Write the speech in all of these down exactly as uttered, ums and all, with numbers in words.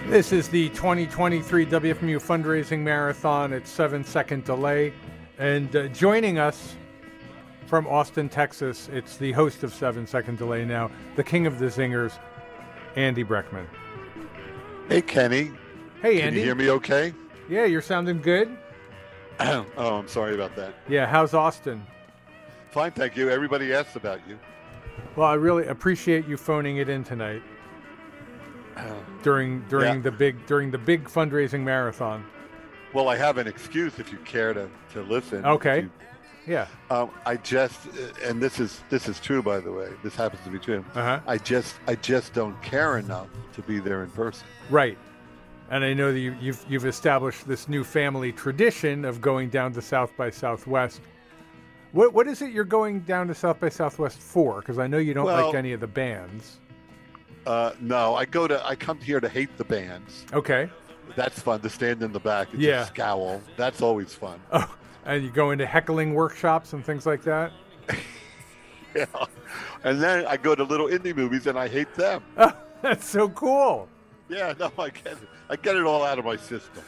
This is the twenty twenty-three W F M U Fundraising Marathon at seven Second Delay. And uh, joining us from Austin, Texas, it's the host of seven Second Delay now, the king of the zingers, Andy Breckman. Hey, Kenny. Hey, Can Andy. you hear me okay? Yeah, you're sounding good. Oh, I'm sorry about that. Yeah, how's Austin? Fine, thank you. Everybody asks about you. Well, I really appreciate you phoning it in tonight during during Yeah. the big during the big fundraising marathon. Well, I have an excuse if you care to, to listen. Okay. If you- Yeah. um, I just, and this is this is true, by the way. This happens to be true. Uh-huh. I just I just don't care enough to be there in person. Right. And I know that you, you've you've established this new family tradition of going down to South by Southwest. What what is it you're going down to South by Southwest for? Because I know you don't Well- like any of the bands. Uh, no, I go to I come here to hate the bands. Okay. That's fun to stand in the back and Yeah. just scowl. That's always fun. Oh, and you go into heckling workshops and things like that. Yeah. And then I go to little indie movies and I hate them. Oh, that's so cool. Yeah, no, I get it. I get it all out of my system.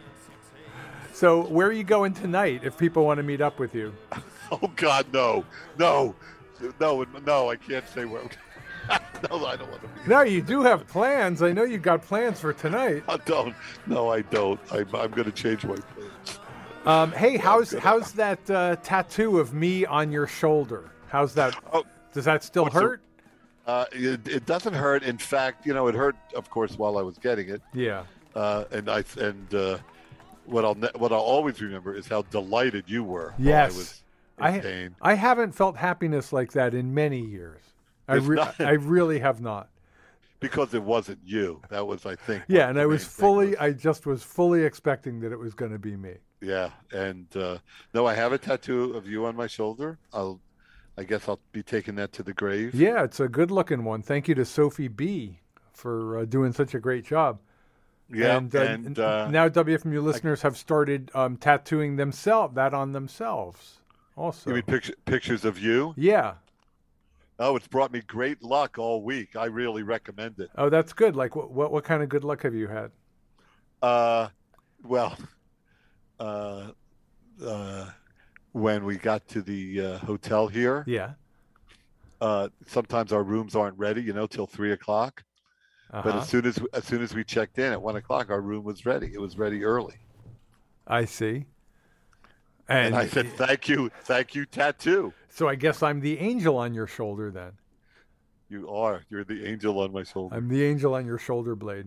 So where are you going tonight if people want to meet up with you? Oh God, no, no, no, no! I can't say where. No, I don't want to be. No, you do have plans. I know you got plans for tonight. I don't. No, I don't. I'm, I'm going to change my plans. Um, hey, how's how's that uh, tattoo of me on your shoulder? How's that? Oh, Does that still what's the- hurt? Uh, it, it doesn't hurt. In fact, you know, it hurt, of course, while I was getting it. Yeah. Uh, and I and uh, what I'll ne- what I'll always remember is how delighted you were. while Yes. I was in I pain. I haven't felt happiness like that in many years. I It's re- not- I really have not. Because it wasn't you. That was, I think. Yeah, what and the I main was thing fully was. I just was fully expecting that it was going to be me. Yeah, and uh, no, I have a tattoo of you on my shoulder. I'll, I guess I'll be taking that to the grave. Yeah, it's a good looking one. Thank you to Sophie B for uh, doing such a great job. Yeah, and, uh, and uh, now W F M U listeners have started um, tattooing themselves that on themselves. Also, you mean picture, pictures of you? yeah. Oh, it's brought me great luck all week. I really recommend it. Oh, that's good. Like, what what, what kind of good luck have you had? Uh, well, uh, uh, when we got to the uh, hotel here, Yeah. uh, sometimes our rooms aren't ready, you know, till three o'clock. Uh-huh. But as soon as as soon as we checked in at one o'clock, our room was ready. It was ready early. I see. And, I said, "Thank you, thank you, tattoo. So I guess I'm the angel on your shoulder then. You are. You're the angel on my shoulder." I'm the angel on your shoulder blade.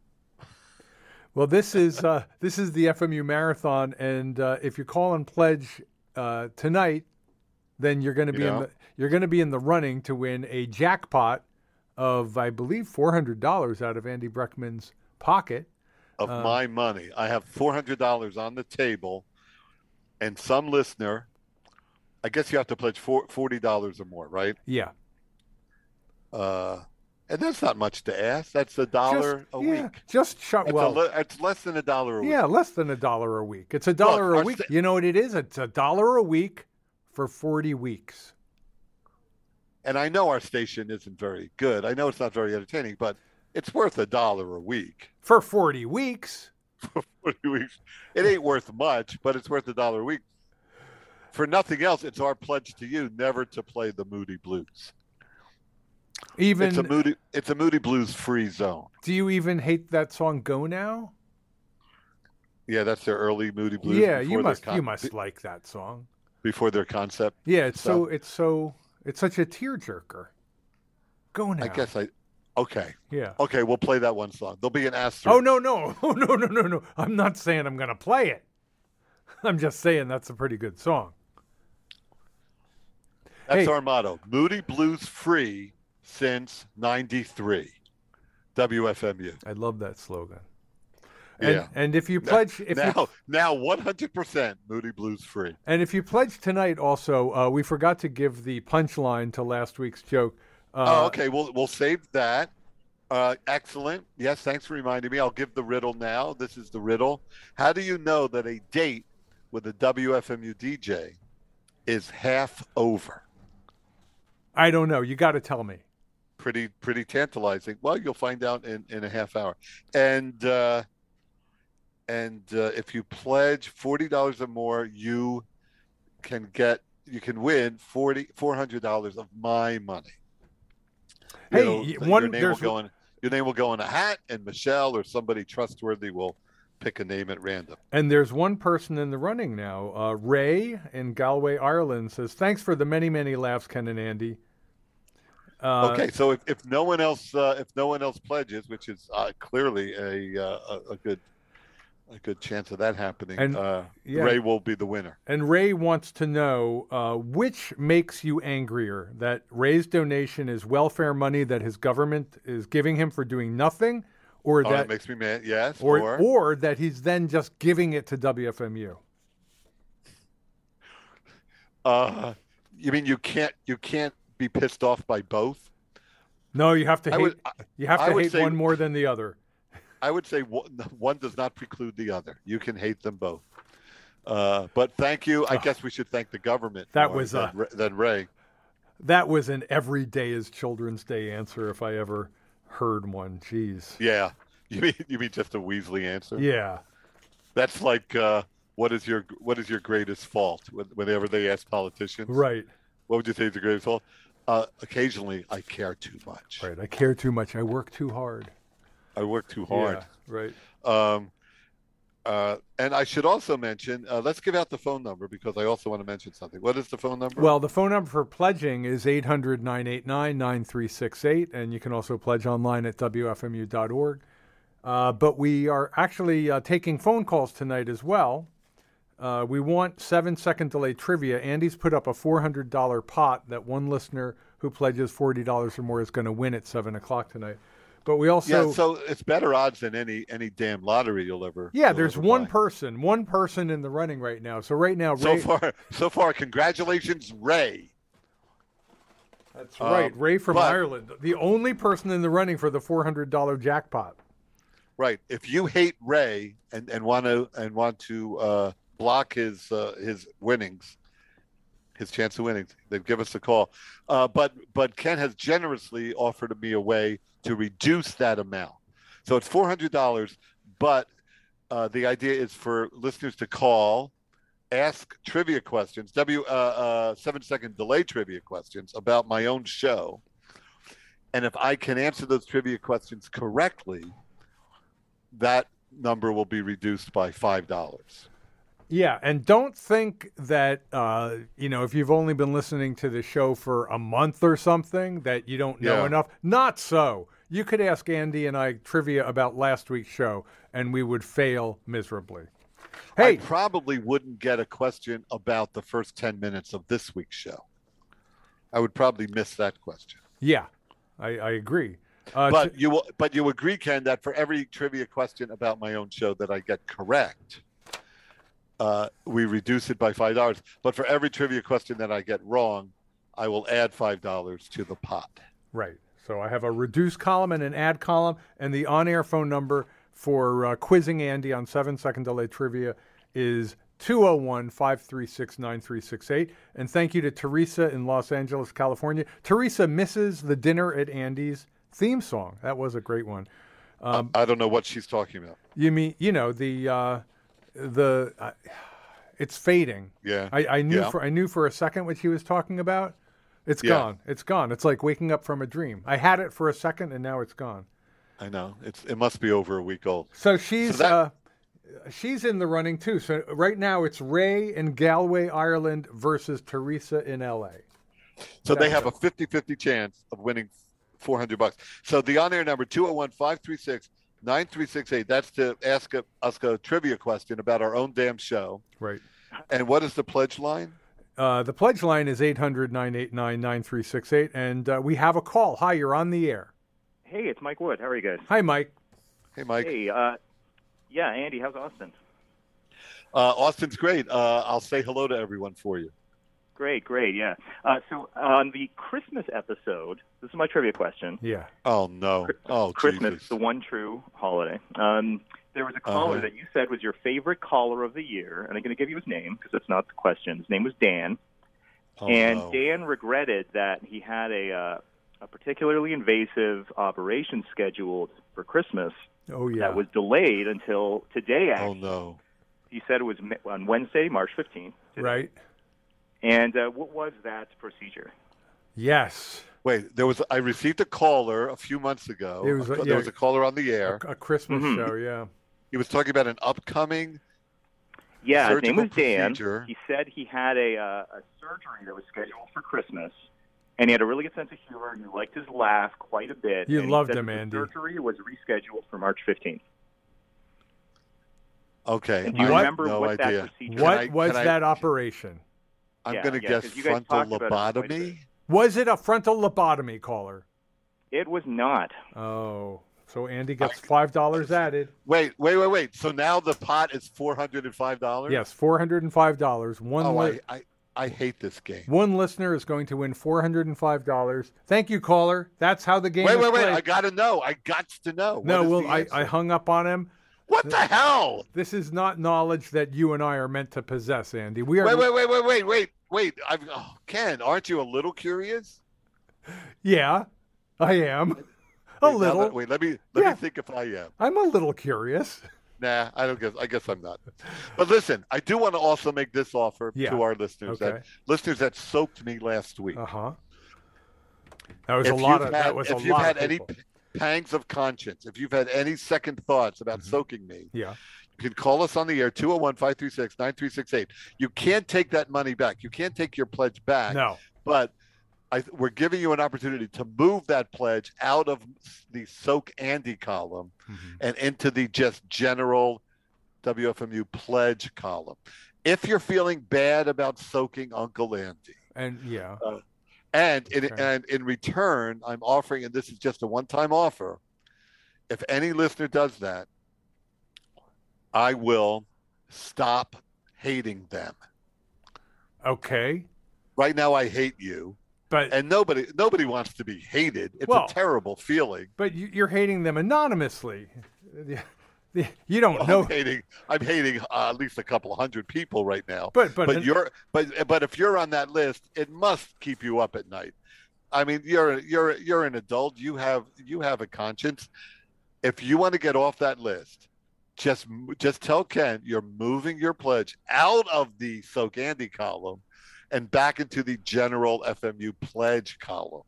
Well, this is uh, this is the F M U Marathon, and uh, if you call and pledge uh, tonight, then you're going to be You in know? the you're going to be in the running to win a jackpot of, I believe, four hundred dollars out of Andy Breckman's pocket. Of Uh, my money, I have four hundred dollars on the table, and some listener. I guess you have to pledge four, forty dollars or more, right? Yeah, Uh, and that's not much to ask. That's a dollar just, a yeah, week. Just shut. It's, Well, a le- it's less than a dollar a week. yeah, less than a dollar a week. It's a dollar a our week. sta- You know what it is? It's a dollar a week for forty weeks. And I know our station isn't very good. I know it's not very entertaining, but it's worth a dollar a week For forty weeks. for forty weeks. It ain't worth much, but it's worth a dollar a week. For nothing else, it's our pledge to you never to play the Moody Blues. Even It's a Moody. It's a Moody Blues free zone. do you even hate that song "Go Now"? Yeah, that's their early Moody Blues. Yeah, before you their must con- you must be- like that song. before their concept. Yeah, it's so So- it's so it's such a tearjerker. Go now. I guess I. Okay. Yeah. Okay, we'll play that one song. There'll be an asterisk. Oh no no oh no no no no! I'm not saying I'm gonna play it. I'm just saying that's a pretty good song. That's Hey. our motto. Moody Blues free since ninety-three. W F M U. I love that slogan. And, Yeah. and if you pledge, if now, you, now one hundred percent Moody Blues free. and if you pledge tonight, also, uh, we forgot to give the punchline to last week's joke. Uh, oh, okay. We'll we'll save that. Uh, excellent. Yes, thanks for reminding me. I'll give the riddle now. This is the riddle. How do you know that a date with a W F M U D J is half over? I don't know. You got to tell me. pretty pretty tantalizing. Well, you'll find out in, in a half hour. And uh, and uh, if you pledge forty dollars or more, you can get you can win forty four hundred dollars of my money. Hey, you know, one your name there's will go in your name will go in a hat, and Michelle or somebody trustworthy will pick a name at random. And there's one person in the running now. Uh, Ray in Galway, Ireland says, "Thanks for the many, many laughs, Ken and Andy." Uh, Okay, so if, if no one else uh, if no one else pledges, which is uh, clearly a, uh, a a good a good chance of that happening, And, uh, yeah. Ray will be the winner. And Ray wants to know uh, which makes you angrier: that Ray's donation is welfare money that his government is giving him for doing nothing, or Oh, that that makes me mad. Yes, or, or, or that he's then just giving it to W F M U. uh, you mean you can't you can't be pissed off by both? No, you have to I hate. would- you have I to would hate say- one more than the other. I would say one, one does not preclude the other. You can hate them both. Uh, but thank you. I guess we should thank the government. That more was, than, uh, Ra- than Ray. That was an every day is Children's Day answer if I ever heard one. Jeez. Yeah, you mean you mean just a Weasley answer? Yeah. That's like uh, what is your what is your greatest fault? Whenever they ask politicians, Right. what would you say is your greatest fault? Uh, occasionally, I care too much. Right. I care too much. I work too hard. I work too hard. Yeah, right. Um, uh, and I should also mention, uh, let's give out the phone number because I also want to mention something. What is the phone number? Well, the phone number for pledging is eight hundred, nine eight nine, nine three six eight, and you can also pledge online at W F M U dot org. Uh, but we are actually uh, taking phone calls tonight as well. Uh, we want seven-second delay trivia. Andy's put up a four hundred dollars pot that one listener who pledges forty dollars or more is going to win at seven o'clock tonight. But we also... yeah, so it's better odds than any any damn lottery you'll ever. Yeah, you'll there's ever one buy. person, one person in the running right now. So right now, So Ray, far, so far, congratulations, Ray. that's right, um, Ray from but- Ireland, the only person in the running for the four hundred dollars jackpot. Right. If you hate Ray and, and want to and want to uh, block his uh, his winnings, his chance of winning, then give us a call. Uh, but but Ken has generously offered me a way to reduce that amount. So it's four hundred dollars, but uh, the idea is for listeners to call, ask trivia questions, W uh, uh, seven second delay trivia questions about my own show, and if I can answer those trivia questions correctly, that number will be reduced by five dollars. Yeah, and don't think that, uh, you know, if you've only been listening to the show for a month or something, that you don't know Yeah. enough. Not so. You could ask Andy and I trivia about last week's show, and we would fail miserably. I Hey, probably wouldn't get a question about the first ten minutes of this week's show. I would probably miss that question. yeah, I, I agree. Uh, But t- you will, but you agree, Ken, that for every trivia question about my own show that I get correct, uh, we reduce it by five dollars. But for every trivia question that I get wrong, I will add five dollars to the pot. right. So I have a reduce column and an add column, and the on-air phone number for uh, quizzing Andy on seven-second delay trivia is two oh one, five three six, nine three six eight. And thank you to Teresa in Los Angeles, California. Teresa misses the dinner at Andy's theme song. That was a great one. Um, I don't know what she's talking about. you mean, you know, the, uh, the, uh, it's fading. Yeah. I, I knew Yeah. for, I knew for a second what she was talking about. It's Yeah. gone. It's gone. It's like waking up from a dream. I had it for a second and now it's gone. I know. It's it must be over a week old. So she's, So that- uh, she's in the running too. So right now it's Ray in Galway, Ireland versus Teresa in L A. So they That's have it. a fifty-fifty chance of winning four hundred bucks. So the on-air number, two oh one, five three six, nine three six eight. That's to ask a, us a trivia question about our own damn show. Right. And what is the pledge line? Uh, the pledge line is eight hundred, nine eight nine, nine three six eight. And uh, we have a call. Hi, you're on the air. Hey, it's Mike Wood. How are you guys? Hi, Mike. Hey, Mike. Hey, uh, yeah, Andy, how's Austin? Uh, Austin's great. Uh, I'll say hello to everyone for you. Great, great, yeah. Uh, so on the Christmas episode, this is my trivia question. Yeah. Oh, no. Oh, Christmas, Jesus. the one true holiday. Um, there was a caller Uh-huh. that you said was your favorite caller of the year, and I'm going to give you his name because that's not the question. His name was Dan, Oh, and no. Dan regretted that he had a uh, a particularly invasive operation scheduled for Christmas Oh, yeah. that was delayed until today, actually. Oh, no. He said it was on Wednesday, March fifteenth. Today. Right. And uh, what was that procedure? Yes. Wait, there was. I received a caller a few months ago. It was, A- yeah. there was a caller on the air. A, a Christmas Mhm. show, yeah. He was talking about an upcoming Yeah, his name surgical was Dan. procedure. He said he had a, uh, a surgery that was scheduled for Christmas, and he had a really good sense of humor, and you liked his laugh quite a bit. You and he loved said him, that the Andy. surgery was rescheduled for March fifteenth. Okay. And do you I have remember no what idea. that procedure What I- was can I- that operation? I'm Yeah, going to yeah, guess 'cause you guys frontal talked about it quite a lobotomy. Was it a frontal lobotomy, caller? It was not. Oh, so Andy gets five dollars added. Wait, wait, wait, wait. So now the pot is four hundred and five dollars. Yes, four hundred and five dollars. One Oh, li- I, I, I hate this game. one listener is going to win four hundred and five dollars. Thank you, caller. That's how the game Wait, is wait, wait. played. I got to know. I got to know. no, What is well, the I, answer? I hung up on him. What the hell? This is not knowledge that you and I are meant to possess, Andy. We are. Wait, wait, wait, wait, wait, wait, wait. I've, oh, Ken, aren't you a little curious? Yeah, I am. A Wait, now little. let- wait, let me let Yeah. me think if I am. I'm a little curious. Nah, I don't guess. I guess I'm not. But listen, I do want to also make this offer Yeah. to our listeners Okay. that listeners that soaked me last week. Uh huh. That was if a lot you've of. had, that was if a you've lot had of any people. p- pangs of conscience, if you've had any second thoughts about Mhm. soaking me, Yeah. you can call us on the air two oh one, five three six, nine three six eight. You can't take that money back. You can't take your pledge back. No. But I, we're giving you an opportunity to move that pledge out of the Soak Andy column Mhm. and into the just general W F M U pledge column. If you're feeling bad about soaking Uncle Andy, And yeah. and in, Okay. and in return, I'm offering, and this is just a one-time offer, if any listener does that, I will stop hating them. Okay. Right now, I hate you, But and nobody nobody wants to be hated. It's Well- a terrible feeling. but you, you're hating them anonymously. The- the- You don't Well, know. I'm hating. I'm hating uh, at least a couple hundred people right now. But but, But you're but but if you're on that list, it must keep you up at night. I mean, you're you're you're an adult. You have you have a conscience. If you want to get off that list, just just tell Ken you're moving your pledge out of the Soak Andy column and back into the general F M U pledge column,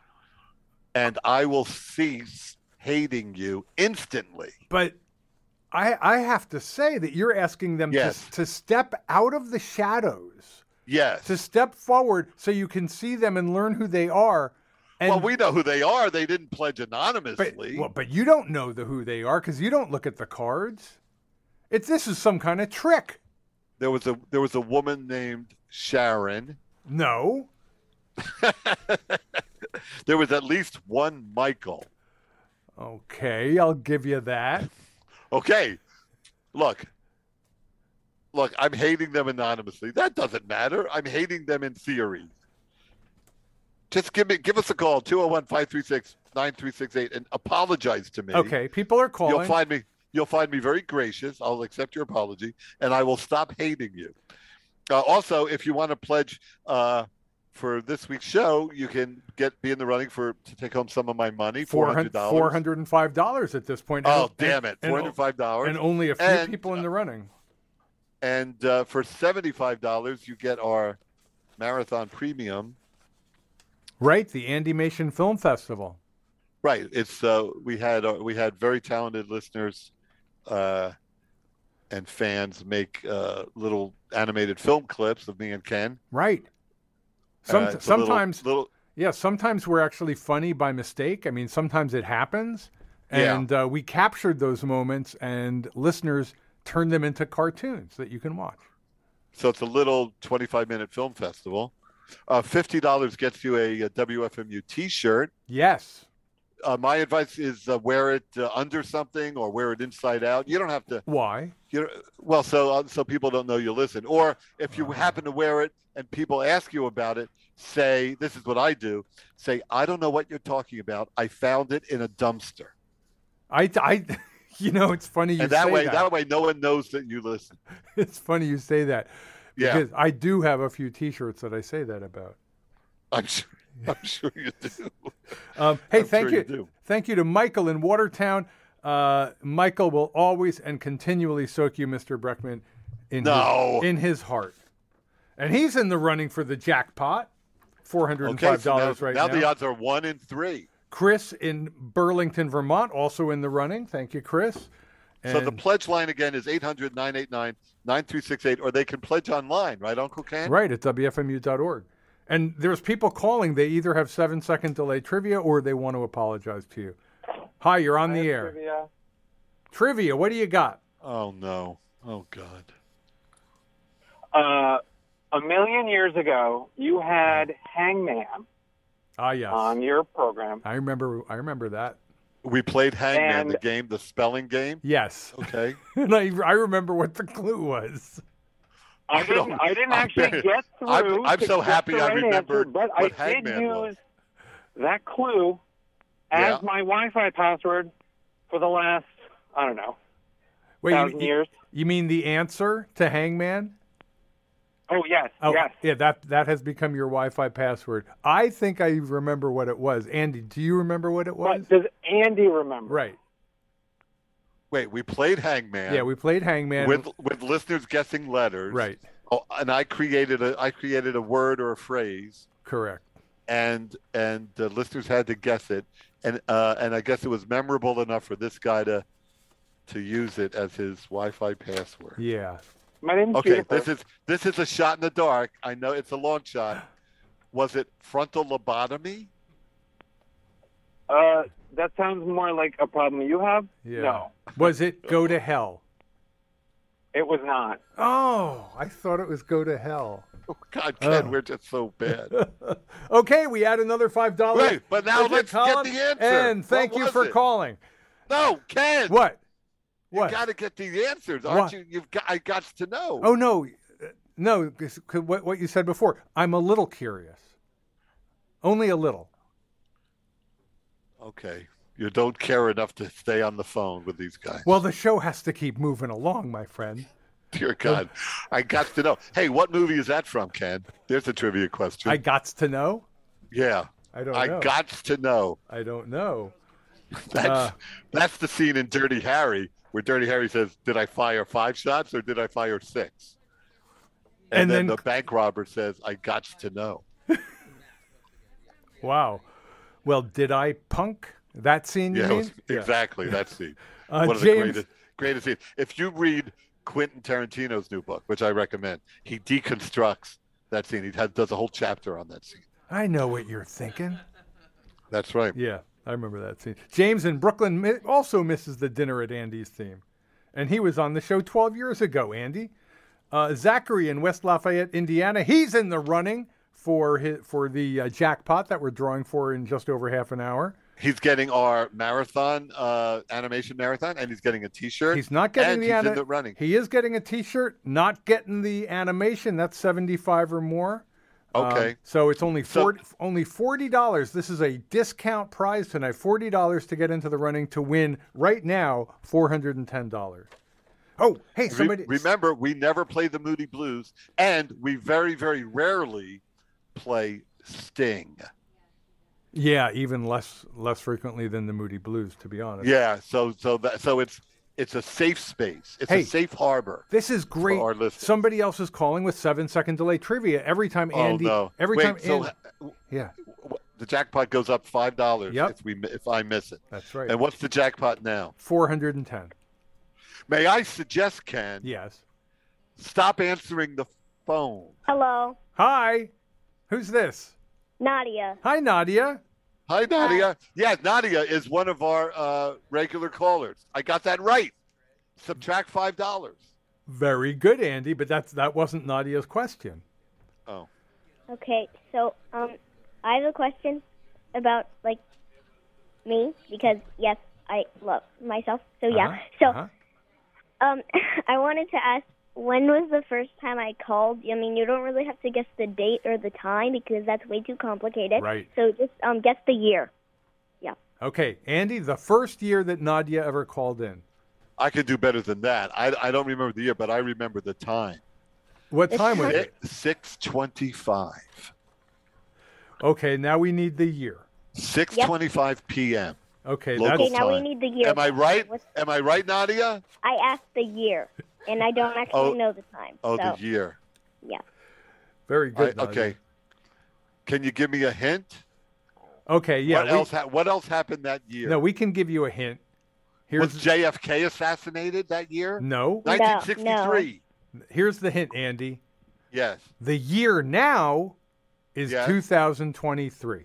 and I will cease hating you instantly. but I I have to say that you're asking them Yes. to, to step out of the shadows, Yes. to step forward so you can see them and learn who they are. And, well, we know who they are. They didn't pledge but, anonymously. well, but you don't know the who they are because you don't look at the cards. It's this is some kind of trick. There was a there was a woman named Sharon. No. There was at least one Michael. Okay, I'll give you that. Okay, look, look. I'm hating them anonymously. That doesn't matter. I'm hating them in theory. Just give me give us a call two oh one, five three six, nine three six eight and apologize to me. Okay, people are calling. You'll find me. You'll find me very gracious. I'll accept your apology, and I will stop hating you. Uh, also, if you want to pledge uh, for this week's show, you can get be in the running for to take home some of my money, four hundred dollars. four hundred five dollars at this point. Oh, And- damn it, and- four hundred five dollars. And only a few And, people in the running. And uh, for seventy-five dollars, you get our marathon premium. Right, the Andy Mation Film Festival. Right. It's uh, we had uh, we had very talented listeners uh, and fans make uh, little animated film clips of me and Ken. Right. Some, Uh, it's a little- sometimes, little, yeah, sometimes we're actually funny by mistake. I mean, sometimes it happens. Yeah. And uh, we captured those moments, and listeners turned them into cartoons that you can watch. so it's a little twenty-five minute film festival. Uh, fifty dollars gets you a, a W F M U T-shirt. Yes. Uh, my advice is uh, wear it uh, under something or wear it inside out. You don't have to. Why? You know, well, so uh, so people don't know you listen. Or if you happen to wear it and people ask you about it, say this is what I do. Say I don't know what you're talking about. I found it in a dumpster. I, I, you know, it's funny you and that say way, that. that way, no one knows that you listen. It's funny you say that. Yeah. Because I do have a few T-shirts that I say that about. I'm sure. I'm sure you do. Um, hey, I'm thank sure you. you do. Thank you to Michael in Watertown. Uh, Michael will always and continually soak you, Mister Breckman, in, No. his, in his heart. And he's in the running for the jackpot, four hundred five Okay, so dollars now, right now now. the odds are one in three. Chris in Burlington, Vermont, also in the running. Thank you, Chris. And So the pledge line again is eight hundred, nine eight nine, nine three six eight, or they can pledge online, right, Uncle Ken? right, at W F M U dot org. And there's people calling. They either have seven-second delay trivia or they want to apologize to you. Hi, you're on the air. Trivia. Trivia, what do you got? Oh, no. Oh, God. Uh, a million years ago, you had Hangman Ah, yes. on your program. I remember I remember that. We played Hangman, And- the game, the spelling game. Yes. Okay. And I, I remember what the clue was. I didn't. I didn't I'm actually very- get through. I'm- I'm to so get happy the I right remembered answer, but what I did Hangman use was. that clue as Yeah. my Wi-Fi password for the last, I don't know, Wait, thousand you, years. you mean the answer to Hangman? Oh yes, Oh, yes. yeah, that that has become your Wi-Fi password. I think I remember what it was. Andy, do you remember what it was? But does Andy remember? Right. Wait, we played Hangman. Yeah, we played Hangman. with with listeners guessing letters. Right. Oh, and I created a I created a word or a phrase, Correct. and and the listeners had to guess it, and uh, and I guess it was memorable enough for this guy to to use it as his Wi-Fi password. Yeah. My name's Okay, Jennifer. this is this is a shot in the dark. I know it's a long shot. Was it frontal lobotomy? Uh, that sounds more like a problem you have. Yeah. No, Was it Go to Hell? it was not. Oh, I thought it was Go to Hell. Oh, God, Ken, Oh. we're just so bad. Okay, we add another five dollars. Wait, but now let's get the answer. And thank What you was for it? calling. No, Ken. What? You What? got to get the answers, aren't What? you? You've got. I got to know. Oh no, Uh, no. 'Cause- 'cause what what you said before? I'm a little curious. Only a little. Okay. You don't care enough to stay on the phone with these guys. Well, the show has to keep moving along, my friend. Dear God, I got to know. Hey, what movie is that from, Ken? There's a trivia question. I gots to know. yeah, I don't I know. got to know. I don't know. That's Uh, that's the scene in Dirty Harry where Dirty Harry says, "Did I fire five shots or did I fire six?" And, And then, then- the bank robber says, "I got to know." Wow. Well, did I punk that scene? You Yeah, mean? exactly. That scene. Uh, One of the James- greatest, greatest scenes. If you read Quentin Tarantino's new book, which I recommend, he deconstructs that scene. He has, does a whole chapter on that scene. I know what you're thinking. That's right. Yeah, I remember that scene. James in Brooklyn mi- also misses the dinner at Andy's theme. And he was on the show twelve years ago, Andy. Uh, Zachary in West Lafayette, Indiana, he's in the running for his, for the uh, jackpot that we're drawing for in just over half an hour. He's getting our marathon, uh, animation marathon, and he's getting a T-shirt. He's not getting and the he's ana- in the running. He is getting a T-shirt, not getting the animation. That's seventy-five or more. Okay. Um, so it's only So- forty, only forty dollars. This is a discount prize tonight. Forty dollars to get into the running to win right now. Four hundred and ten dollars. Oh, hey, Re- somebody. remember, we never play the Moody Blues, and we very, very rarely play Sting. Yeah, even less less frequently than the Moody Blues, to be honest. Yeah. So, so that, so it's it's a safe space. It's Hey. a safe harbor. This is great. our listeners. Somebody else is calling with seven second delay trivia every time Andy. oh no! Every Wait, time so Andy. Yeah, the jackpot goes up five dollars Yep. if we if I miss it. that's right. And what's the jackpot now? Four hundred and ten. May I suggest, Ken, Yes. stop answering the phone. Hello, Hi. Who's this? Nadia. Hi, Nadia. Hi, Nadia. Yeah, Nadia is one of our uh, regular callers. I got that right. Subtract five dollars. Very good, Andy. But that's that wasn't Nadia's question. Oh, Okay, so um, I have a question about like me because yes, I love myself. So yeah, Uh-huh, so uh-huh. um, I wanted to ask when was the first time I called? I mean, you don't really have to guess the date or the time because that's way too complicated. Right. So just um, guess the year. Okay, Andy, the first year that Nadia ever called in. I could do better than that. I, I don't remember the year, but I remember the time. What It's time was time- it? six twenty-five. Okay, now we need the year. six twenty-five p.m. Okay, Local that's Okay, now we time. need the year. Am I right? What's- Am I right, Nadia? I asked the year, and I don't actually Oh. know the time. Oh, so, the year. yeah. very good. I- okay. Nadia. Can you give me a hint? Okay, yeah. what we- else? Ha- what else happened that year? No, we can give you a hint. Here's Was J F K assassinated that year? no. nineteen sixty-three. Here's the hint, Andy. Yes. The year now is Yes. two thousand twenty-three.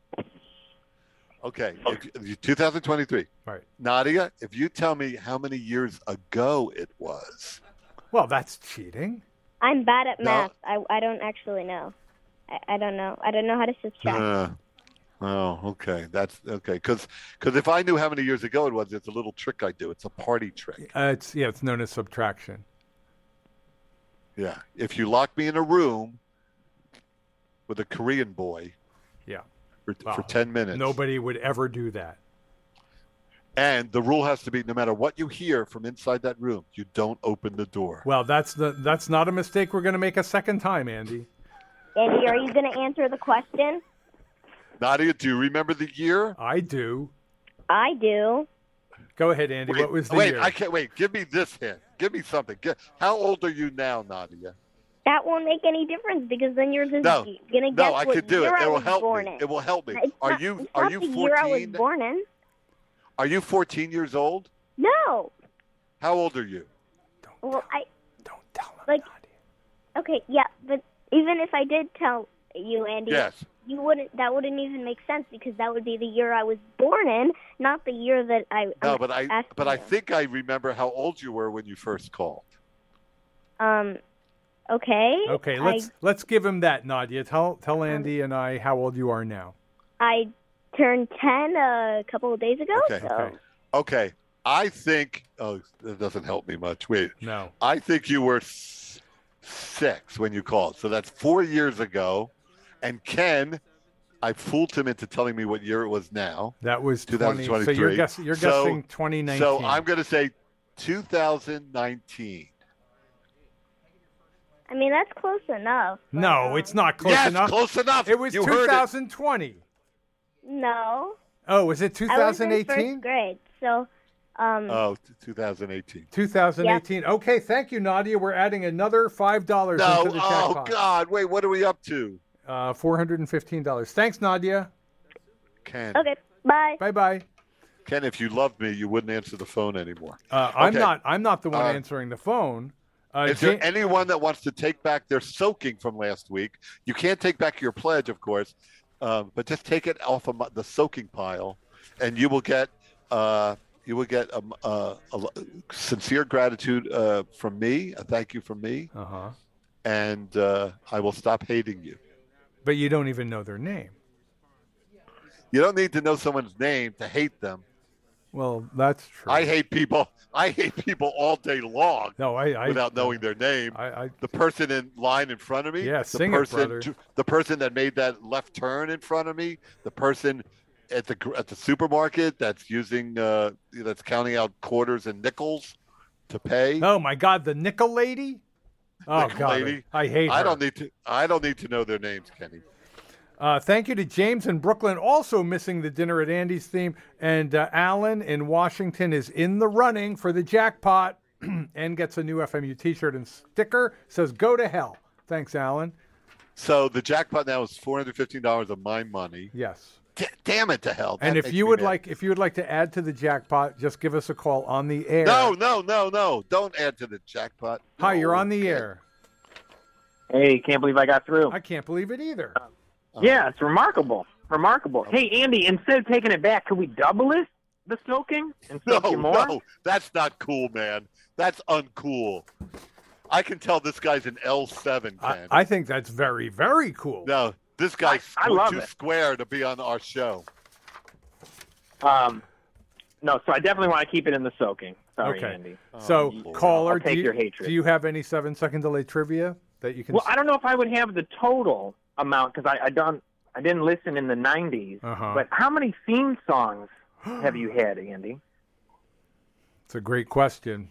Okay. If, two thousand twenty-three. Right. Nadia, if you tell me how many years ago it was. Well, that's cheating. I'm bad at No. math. I, I don't actually know. I, I don't know. I don't know how to subtract. Uh, oh, okay. That's okay. Because if I knew how many years ago it was, it's a little trick I do. It's a party trick. Uh, it's yeah, it's known as subtraction. Yeah. If you lock me in a room with a Korean boy Yeah. for, Wow. for ten minutes. Nobody would ever do that. And the rule has to be no matter what you hear from inside that room, you don't open the door. Well, that's the that's not a mistake we're going to make a second time, Andy. Andy, are you going to answer the question? Nadia, do you remember the year? I do. I do. Go ahead, Andy. Wait, what was the wait, year? I can't wait. Give me this hint. Give me something. Get, how old are you now, Nadia? That won't make any difference because then you're just No, going to guess No, I what can do year it. I It will was help born me. in. It will help me. It's Are not, you it's are not you the year I was fourteen? born in. Are you fourteen years old? No. How old are you? don't, Well, I don't tell him, like- Nadia. okay, yeah, but even if I did tell you, Andy, Yes. you wouldn't. That wouldn't even make sense because that would be the year I was born in, not the year that I. No, I'm but I asking but I you. think I remember how old you were when you first called. Um. Okay. Okay, I- let's let's give him that, Nadia. Tell tell Andy and I how old you are now. I turned ten a couple of days ago. Okay. So. Okay. Okay. I think oh that doesn't help me much. Wait. No. I think you were s- six when you called. So that's four years ago. And Ken, I fooled him into telling me what year it was now. That was two twenty. thousand So you're twenty-three. guessing you're So- guessing twenty nineteen. So I'm going to say two thousand nineteen. I mean, that's close enough. but, No, um, it's not close yes, enough. close enough. It was you heard it. twenty twenty. No. Oh, was it two I was thousand in eighteen? first grade, so. Um, Oh, t- two thousand eighteen. two thousand eighteen. Okay, thank you, Nadia. We're adding another five dollars No, into the oh jackpot. God! Wait, what are we up to? Uh, four hundred and fifteen dollars. Thanks, Nadia. Ken, okay. Bye. Bye bye. Ken, if you loved me, you wouldn't answer the phone anymore. Uh, I'm Okay. not. I'm not the one Uh, answering the phone. Uh, Is there Ja- anyone that wants to take back their soaking from last week? You can't take back your pledge, of course, um, but just take it off of my- the soaking pile, and you will get uh, you will get um, uh, a, a sincere gratitude uh, from me, a thank you from me, uh-huh. and uh, I will stop hating you. But you don't even know their name. You don't need to know someone's name to hate them. Well, that's true. I hate people. I hate people all day long No, I. I without knowing their name. I. I The person in line in front of me. Yeah, the sing it, person, brother. The person that made that left turn in front of me. The person at the at the supermarket that's using uh, that's counting out quarters and nickels to pay. oh my God, the nickel lady. Oh Nickel God, lady. I hate her. I don't need to. I don't need to know their names, Kenny. Uh, thank you to James in Brooklyn, also missing the Dinner at Andy's theme. And uh, Alan in Washington is in the running for the jackpot and gets a new F M U t-shirt and sticker. Says, go to hell. Thanks, Alan. So the jackpot now is four hundred fifteen dollars of my money. Yes. D- damn it to hell! That And if makes you me would mad. like, if you would like to add to the jackpot, just give us a call on the air. No, no, no, no! Don't add to the jackpot. Hi, No, you're on the Ken. air. Hey, can't believe I got through. I can't believe it either. Yeah, it's remarkable. Remarkable. Hey, Andy, instead of taking it back, could we double it, the soaking, and soak No, you more? no, that's not cool, man. That's uncool. I can tell this guy's an L seven, I, Ken. I think that's very, very cool. no, this guy's I- I squ- love too it. square to be on our show. Um, no, so I definitely want to keep it in the soaking. Sorry, Okay. Andy. So, Oh, Lord. caller, I'll take do, you, your hatred. do you have any seven-second delay trivia that you can? Well, I don't know if I would have the total amount because I, I don't, I didn't listen in the nineties. Uh-huh. But how many theme songs have you had, Andy? It's a great question.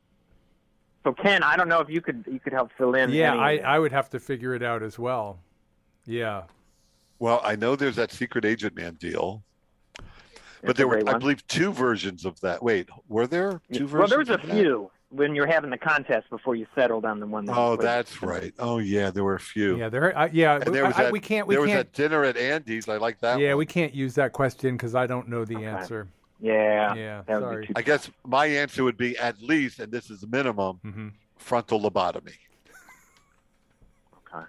So Ken, I don't know if you could you could help fill in. Yeah, any I, of it. I would have to figure it out as well. Yeah. Well, I know there's that Secret Agent Man deal, but That's there a were, great I one. believe, two versions of that. Wait, were there two versions? Well, there was a of that? few when you were having the contest before you settled on the one. That Oh, was- that's right. Oh, yeah, there were a few. Yeah, there. Uh, yeah, And there was I- I- that, we can't. We there was can't. that dinner at Andy's. I like that yeah, one. we can't use that question because I don't know the Okay. answer. Yeah. Yeah, that would sorry. be too I guess my answer would be at least, and this is the minimum, hmm frontal lobotomy. Okay.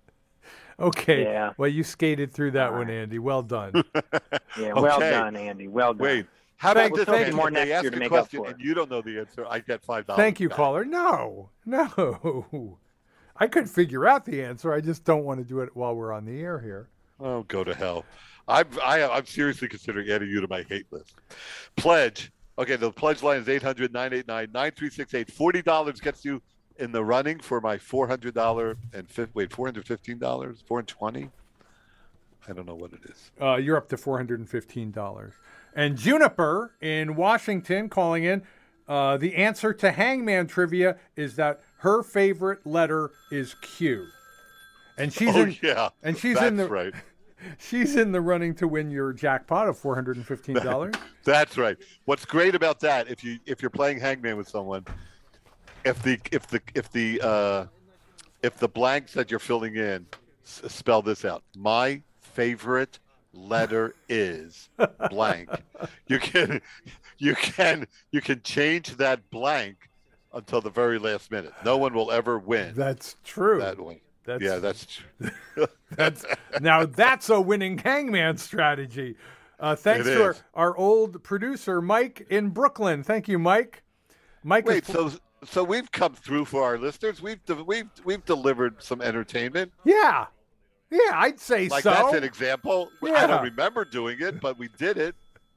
Okay. Yeah. Well, you skated through that All one, right. Andy. Well done. Yeah. Well Okay. done, Andy. Well done. Wait, how Thank- about this? thank Ken? you. More If they next ask year to a make up question for it. and you don't know the answer, I get five dollars. Thank you, back. caller. No, no. I could figure out the answer. I just don't want to do it while we're on the air here. Oh, go to hell. I'm I, I'm seriously considering adding you to my hate list. Pledge. Okay, the pledge line is eight hundred, nine eight nine, nine three six eight. forty dollars gets you in the running for my four hundred dollars and fi- wait, four hundred fifteen dollars, four hundred twenty dollars. I don't know what it is. Uh, you're up to four hundred fifteen dollars. And Juniper in Washington calling in. Uh, the answer to Hangman trivia is that her favorite letter is Q. And she's oh in, yeah, and she's that's in the right. she's in the running to win your jackpot of four hundred fifteen dollars. That's right. What's great about that, if you if you're playing Hangman with someone, if the if the if the uh, if the blanks that you're filling in s- spell this out, my favorite letter is blank. You can you can you can change that blank until the very last minute. No one will ever win That's true. that one. That's, Yeah, that's true. That's now that's a winning Hangman strategy. Uh, thanks It to our, is. our old producer Mike in Brooklyn. Thank you, Mike. Mike, Wait, is, so so we've come through for our listeners. We've de- we've we've delivered some entertainment. yeah, yeah, I'd say Like so. that's an example. I Yeah. don't remember doing it, but we did it.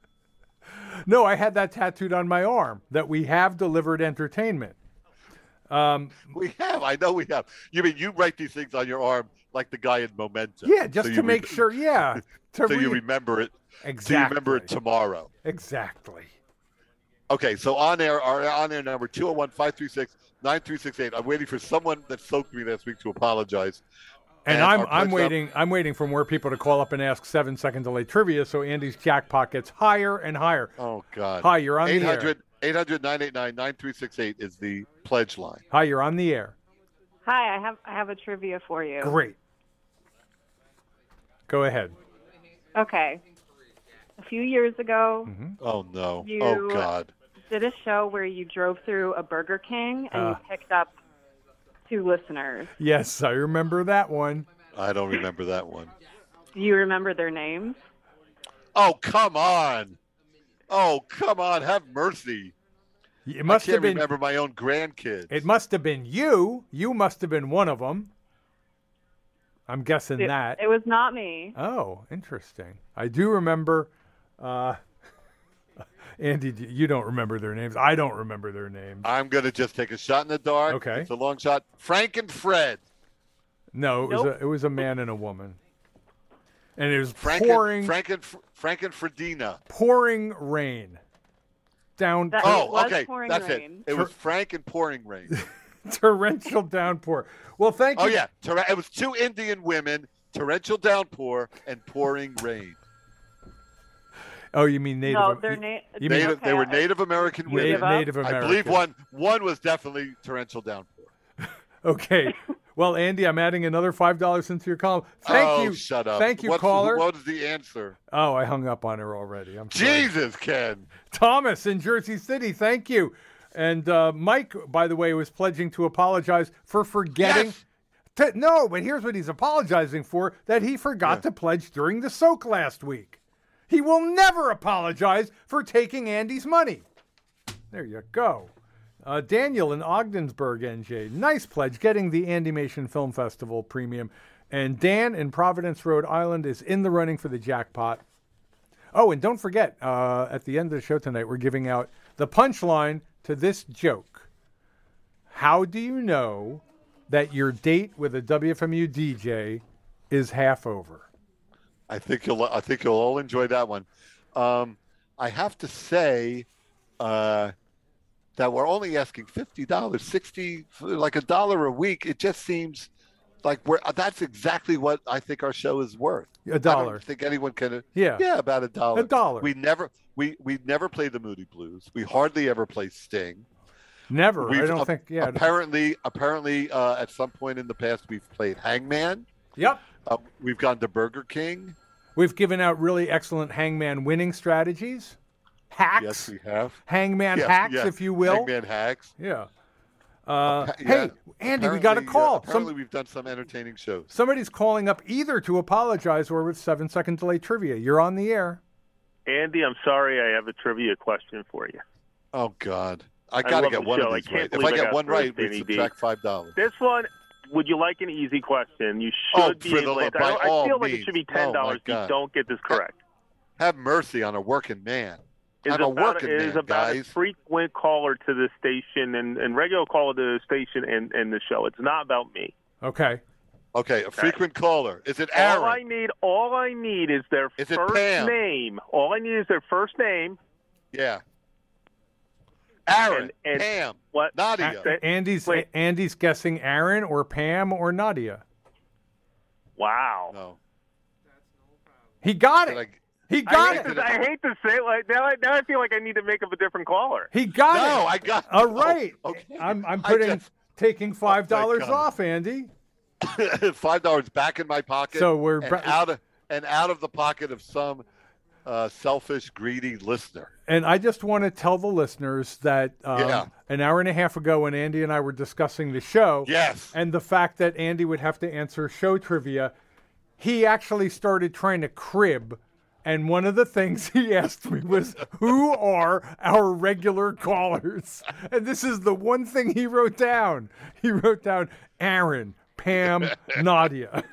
No, I had that tattooed on my arm that we have delivered entertainment. Um, We have. I know we have. You mean you write these things on your arm like the guy in Memento? yeah, just So to you make re- sure. Yeah, to So you re- remember it. exactly. So you remember it tomorrow. Exactly. Okay, so on air, our on air number two oh one, five three six, nine three six eight. I'm waiting for someone that soaked me last week to apologize. And, And I'm our I'm pledge waiting I'm waiting for more people to call up and ask seven second delay trivia so Andy's jackpot gets higher and higher. Oh God. Hi, you're on the air. eight hundred, eight hundred, nine eight nine, nine three six eight is the pledge line. Hi, you're on the air. Hi, I have I have a trivia for you. Great. Go ahead. Okay. A few years ago, Oh no. You- Oh God. did a show where you drove through a Burger King and Uh. you picked up two listeners. Yes, I remember that one. I don't remember that one. Do you remember their names? Oh come on. Oh come on. Have mercy. It must I can't have been remember my own grandkids. it must have been you. You must have been one of them. I'm guessing It, that. it was not me. Oh, interesting. I do remember uh Andy, d- you don't remember their names. I don't remember their names. I'm gonna just take a shot in the dark. Okay. It's a long shot. Frank and Fred. No, it was Nope. a it was a man and a woman. And it was Frank pouring and Frank and Fr- Frank and Fredina. pouring rain. Down That- Oh, It was okay. pouring That's rain. it. It was Frank and pouring rain. torrential downpour. Well, thank Oh you. yeah, Tor- it was two Indian women, torrential downpour, and pouring rain. Oh, you mean Native? no, their you- name. you mean- Native, okay, they were I- Native American women. Native, up? Native I American. believe one one was definitely torrential downpour. Okay. Well, Andy, I'm adding another five dollars into your column. Thank oh, you. shut up. Thank you, What's, caller. What is the answer? Oh, I hung up on her already. I'm sorry. Jesus, Ken. Thomas in Jersey City. Thank you. And uh, Mike, by the way, was pledging to apologize for forgetting. Yes. To, no, but here's what he's apologizing for: that he forgot Yeah. to pledge during the soak last week. He will never apologize for taking Andy's money. There you go. Uh, Daniel in Ogdensburg, N J. Nice pledge, getting the Andymation Film Festival premium. And Dan in Providence, Rhode Island is in the running for the jackpot. Oh, and don't forget, uh, at the end of the show tonight, we're giving out the punchline to this joke. How do you know that your date with a W F M U D J is half over? I think you'll. I think you'll all enjoy that one. Um, I have to say uh, that we're only asking fifty dollars, sixty, like a dollar a week. It just seems Like we're that's exactly what I think our show is worth. A I dollar. don't think anyone can. Yeah. Yeah, about a dollar. A dollar. We never we we never play the Moody Blues. We hardly ever play Sting. Never. We've, I don't uh, think. Yeah. Apparently, apparently, uh, at some point in the past, we've played Hangman. Yep. Uh, we've gone to Burger King. We've given out really excellent hangman winning strategies. Hacks. Yes, we have. Hangman Yes, hacks, yes. if you will. Hangman hacks. Yeah. Uh, Appa- hey, yeah. Andy, we got a Apparently, call. Uh, apparently, Some, we've done some entertaining shows. somebody's calling up either to apologize or with seven second delay trivia. You're on the air. Andy, I'm sorry. I have a trivia question for you. Oh God, I I got to love get the one show. of I these can't right. If believe I I get got one right, first, we Danny D. subtract five dollars. This one, would you like an easy question? You Oh, should be for able the- to. by I, I all feel like means. it should be Oh, ten my dollars if you God. don't get this correct. Have mercy on a working man. Is I'm a about, working is man, about a guys. frequent caller to the station and, and regular caller to the station and, and the show. It's not about me. Okay. Okay, a frequent caller. Is it Aaron? All I need, all I need is their Is it first Pam? name. All I need is their first name. Yeah. Aaron, And- and Pam, What? Nadia. A- Andy's Wait. Andy's guessing Aaron or Pam or Nadia. Wow. No. He got Did it. I- He I got hate, it. to, I hate to say it like now. I- Now I feel like I need to make up a different caller. He got No, it. I got. All no. right. Okay. I'm I'm I putting just- taking five dollars God. off, Andy. Five dollars back in my pocket. So we're and bra- out of and out of the pocket of some uh, selfish, greedy listener. And I just want to tell the listeners that um, Yeah. an hour and a half ago, when Andy and I were discussing the show, Yes. and the fact that Andy would have to answer show trivia, he actually started trying to crib. And one of the things he asked me was, who are our regular callers? And this is the one thing he wrote down. He wrote down Aaron, Pam, Nadia.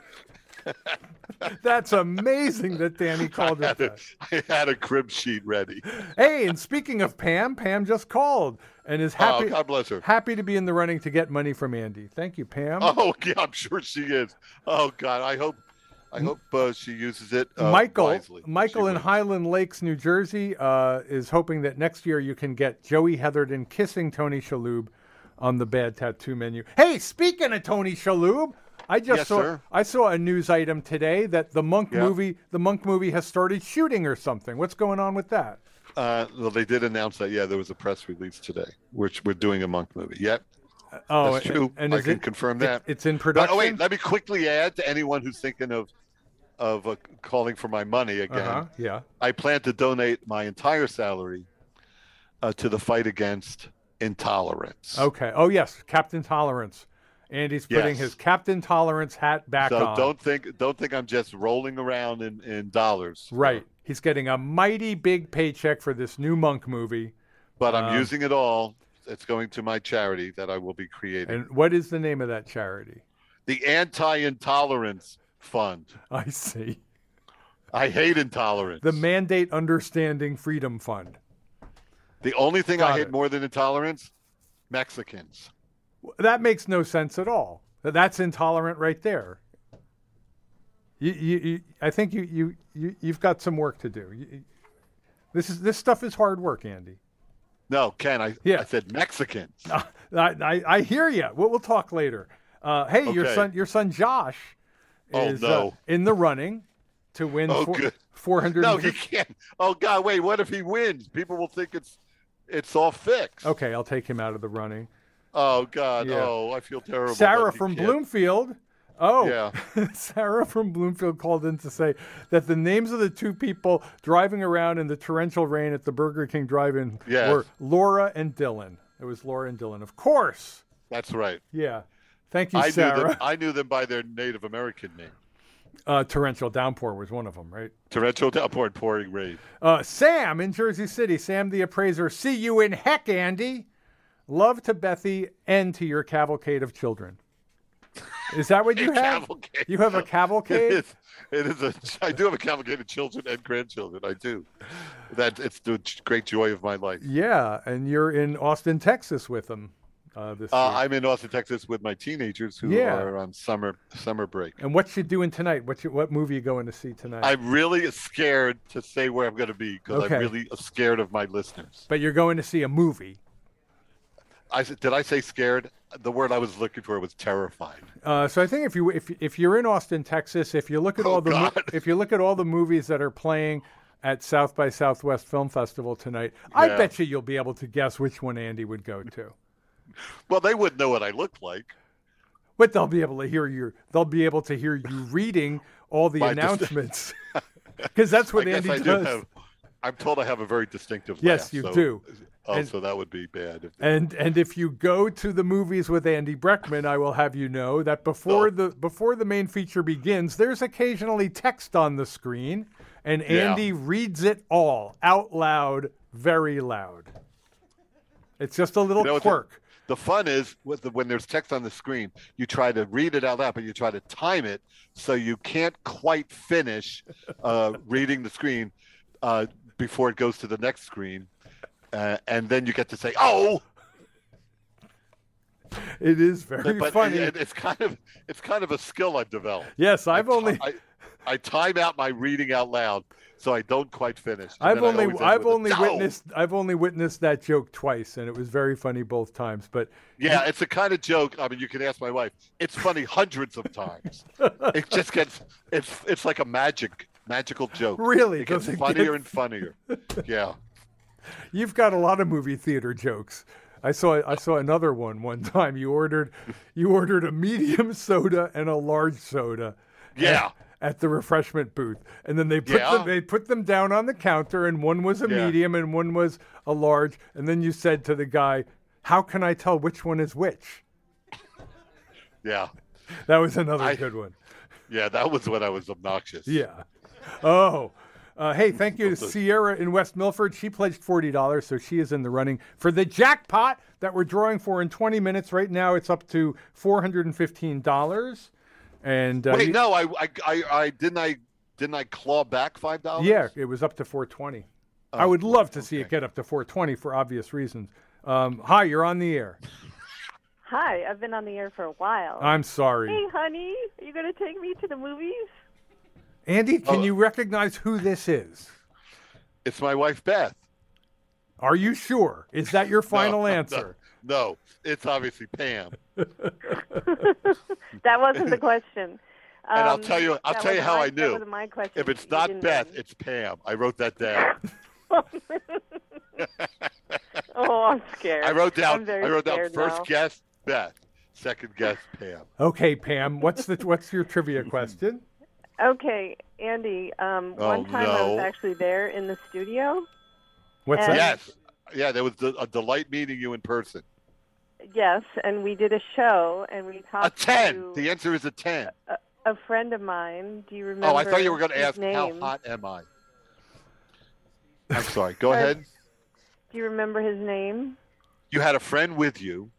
That's amazing that Danny called I it had, a, that. I had a crib sheet ready. Hey, and speaking of Pam, Pam just called and is Oh, happy, God bless her. happy to be in the running to get money from Andy. Thank you, Pam. Oh, yeah, I'm sure she is. Oh, God, I hope, I hope uh, she uses it uh, Michael, wisely. Michael She in wins. Highland Lakes, New Jersey, uh, is hoping that next year you can get Joey Heatherton kissing Tony Shalhoub on the Bad Tattoo menu. Hey, speaking of Tony Shalhoub, I just Yes, saw sir. I saw a news item today that the Monk Yeah. movie the Monk movie has started shooting or something. What's going on with that? Uh, well, they did announce that. Yeah, there was a press release today, which we're doing a Monk movie. Yep, Oh, that's and- true. And I is can it, confirm it- that. it's in But, production. oh wait, let me quickly add to anyone who's thinking of of uh, calling for my money again. uh-huh, yeah. I plan to donate my entire salary uh, to the fight against intolerance. Okay. Oh yes, Captain Tolerance. Andy's putting Yes. his Captain Tolerance hat back So on. don't think don't think I'm just rolling around in, in dollars. Right. He's getting a mighty big paycheck for this new Monk movie. But I'm Um, using it all. It's going to my charity that I will be creating. And what is the name of that charity? The Anti-Intolerance Fund. I see. I hate intolerance. The Mandate Understanding Freedom Fund. The only thing Got I hate it. more than intolerance, Mexicans. That makes no sense at all. That's intolerant right there. You, you, you, I think you, you, you, you've got some work to do. You, you- this is this stuff is hard work, Andy. No, Ken, I, Yeah. I said Mexicans. I, I, I hear you. We'll, we'll talk later. Uh, hey, your Okay. son, your son Josh, Oh, is no. uh, in the running to win Oh, four, good. four hundred. No, he can't. Oh God, wait. What if he wins? People will think it's it's all fixed. Okay, I'll take him out of the running. Oh God. Yeah. Oh, I feel terrible. Sarah that he from can't. Bloomfield. Oh, Yeah. Sarah from Bloomfield called in to say that the names of the two people driving around in the torrential rain at the Burger King drive-in Yes. were Laura and Dylan. It was Laura and Dylan, of course. That's right. Yeah. Thank you, I knew Sarah. them. I knew them by their Native American name. Uh, torrential downpour was one of them, right? Torrential downpour and pouring rain. Uh, Sam in Jersey City. Sam the appraiser. See you in heck, Andy. Love to Bethy and to your cavalcade of children. Is that what you A have? cavalcade. You have a It cavalcade? is. It is a. I do have a cavalcade of children and grandchildren. I do. That it's the great joy of my life. Yeah, and you're in Austin, Texas with them uh, this Uh, week. I'm in Austin, Texas, with my teenagers who Yeah. are on summer summer break. And what you doing tonight? What you, what movie you going to see tonight? I'm really scared to say where I'm going to be because Okay. I'm really scared of my listeners. but you're going to see a movie. I said, did I say scared? the word I was looking for was terrified. Uh, so I think if you if if you're in Austin, Texas, if you look at Oh, all the mo- God. if you look at all the movies that are playing at South by Southwest Film Festival tonight, I Yeah. bet you you'll be able to guess which one Andy would go to. Well, they wouldn't know what I looked like. But they'll be able to hear you. They'll be able to hear you reading all the My dis- announcements, because that's what I guess Andy I do does. have. I'm told I have a very distinctive Yes, laugh. you so, do. Oh, And- so that would be bad. If And and if you go to the movies with Andy Breckman, I will have you know that before Oh. the before the main feature begins, there's occasionally text on the screen, and Yeah. Andy reads it all out loud, very loud. It's just a little You know what the- quirk. The fun is with the, when there's text on the screen, you try to read it out loud, but you try to time it so you can't quite finish uh, reading the screen uh, before it goes to the next screen, uh, and then you get to say, "Oh!" It is very But funny. it- it's kind of it's kind of a skill I've developed. yes, I've I, only I, I time out my reading out loud so I don't quite finish. And I've then I only always end I've with a, only "No!" witnessed I've only witnessed that joke twice, and it was very funny both times. But Yeah, it's a kind of joke. I mean, you can ask my wife. It's funny hundreds of times. It just gets it's it's like a magic magical joke. Really? it gets Does it funnier get- and funnier. Yeah. You've got a lot of movie theater jokes. I saw I saw another one one time. You ordered you ordered a medium soda and a large soda. Yeah. At, at the refreshment booth, and then they put Yeah. them they put them down on the counter, and one was a Yeah. medium and one was a large. And then you said to the guy, "How can I tell which one is which?" Yeah. That was another I- good one. Yeah, that was when I was obnoxious. Yeah. Oh. Uh, hey, thank you to Sierra in West Milford. She pledged forty dollars, so she is in the running for the jackpot that we're drawing for in twenty minutes. Right now, it's up to four hundred fifteen dollars. And uh, Wait, you- no, I, I I I didn't I didn't I claw back five dollars? yeah, it was up to four twenty. I Oh, would love to see it okay. get up to four twenty for obvious reasons. Um, hi, you're on the air. Hi, I've been on the air for a while. I'm sorry. Hey, honey, are you going to take me to the movies? Andy, can Oh. you recognize who this is? It's my wife Beth. Are you sure? Is that your final No, answer? No, no, it's obviously Pam. That wasn't the question. And I'll Um, tell you I'll that tell you wasn't how my- I That knew. wasn't my question. If it's You not didn't Beth, know. it's Pam. I wrote that down. Oh, I'm scared. I wrote down I'm very I wrote down scared first now. guess Beth, second guess Pam. Okay, Pam. What's the what's your trivia question? Okay, Andy. Um, Oh, one time I was no. actually there in the studio. What's And- that? Yes. Yeah, there was a a delight meeting you in person. Yes, and we did a show, and we A talked ten. to The answer is a ten. a, a friend of mine. Do you remember? Oh, I thought you were going to his ask name? how hot am I? I'm sorry. Go Uh, ahead. Do you remember his name? You had a friend with you.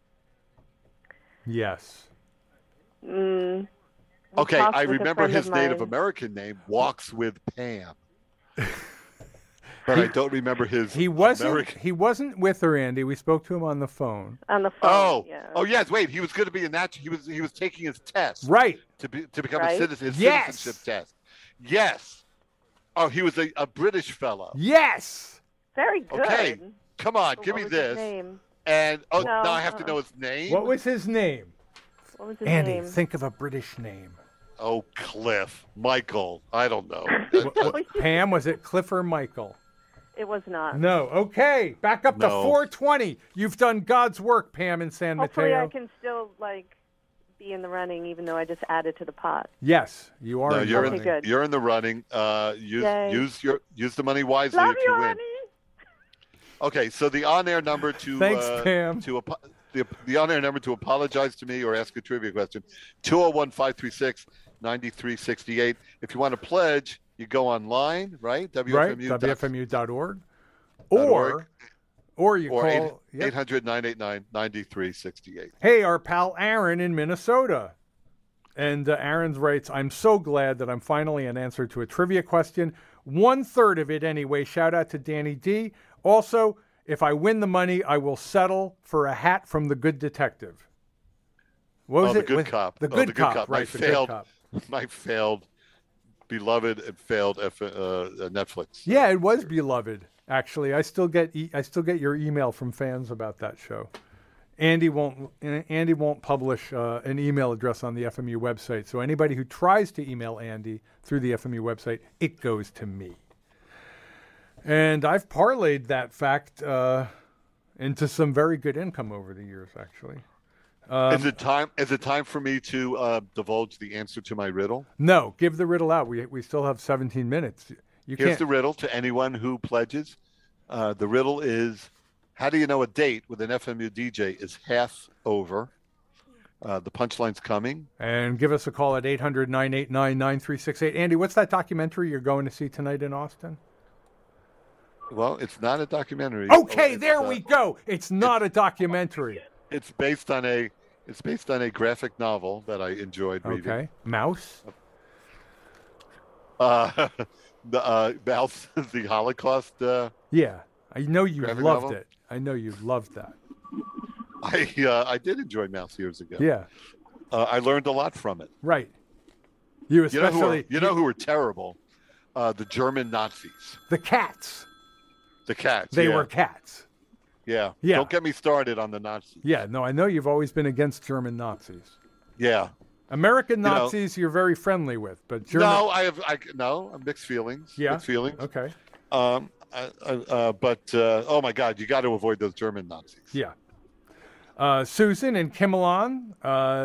Yes. Mm, we Okay, talked I with a remember friend his of Native mine. American name, Walks with Pam. But I don't remember his He wasn't. American. He wasn't with her, Andy. We spoke to him on the phone. on the phone. Oh, yeah. oh yes. Wait, he was going to be a natural. He was he was taking his test Right. to be to become Right. a citizen. His Yes. citizenship test. Yes. Oh, he was a, a British fellow. Yes. Very good. Okay, Come on, But give what me was his this. name? And oh, No, now I have to uh-uh. know his name. What was his name? What was his Andy, name? think of a British name. Oh, Cliff, Michael. I don't know. What- what- Pam, was it Cliff or Michael? It was not. No. Okay. Back up to No. four twenty. You've done God's work, Pam in San Hopefully, Mateo. I can still like be in the running, even though I just added to the pot. Yes, you are. No, in you're the in, Okay, running. good. you're in the running. Uh, use Yay. use your use the money wisely Love if you, you win. honey. Okay, so the on-air number to Thanks, uh, Pam. to apo- the the on-air number to apologize to me or ask a trivia question two oh one, five three six, nine three six eight. If you want to pledge, you go online, right? W F Right. M U W F M U dot org. dot Or, org. or you or call. yep. eight hundred, nine eight nine, nine three six eight. Hey, our pal Aaron in Minnesota. And uh, Aaron writes, I'm so glad that I'm finally an answer to a trivia question. One third of it anyway. Shout out to Danny D. Also, if I win the money, I will settle for a hat from The Good Detective. What was Oh, the it? good Was- cop. The Oh, good the good cop, cop. My right? The failed- good cop. My failed, beloved and failed F- uh, uh, Netflix. Yeah, it was beloved. Actually, I still get e- I still get your email from fans about that show. Andy won't Andy won't publish uh, an email address on the F M U website. So anybody who tries to email Andy through the F M U website, it goes to me. And I've parlayed that fact uh, into some very good income over the years, actually. Um, is it time? Is it time for me to uh, divulge the answer to my riddle? No, give the riddle out. We we still have seventeen minutes. You Here's can't. the riddle to anyone who pledges. Uh, the riddle is: how do you know a date with an F M U D J is half over? Uh, the punchline's coming. And give us a call at eight hundred, nine eight nine, nine three six eight. Andy, what's that documentary you're going to see tonight in Austin? Well, it's not a documentary. Okay, Oh, there uh, we go. It's not a documentary. It's based on a it's based on a graphic novel that I enjoyed reading. Okay, Mouse. Uh, the uh, Mouse, the Holocaust. Uh, Yeah, I know you Graphic loved novel? it. I know you loved that. I uh, I did enjoy Mouse years ago. Yeah, Uh, I learned a lot from it. right. You You know who especially are, you know who were terrible? Uh, the German Nazis. the cats. The cats. They yeah. were cats. Yeah. Yeah. Don't get me started on the Nazis. Yeah, no, I know you've always been against German Nazis. Yeah. American You know- Nazis, you're very friendly with, but German. No, I have I no mixed feelings. Yeah? Mixed feelings. Okay. Um. I, I, uh, but uh, oh my God, you got to avoid those German Nazis. Yeah. Uh, Susan in Kimelon uh,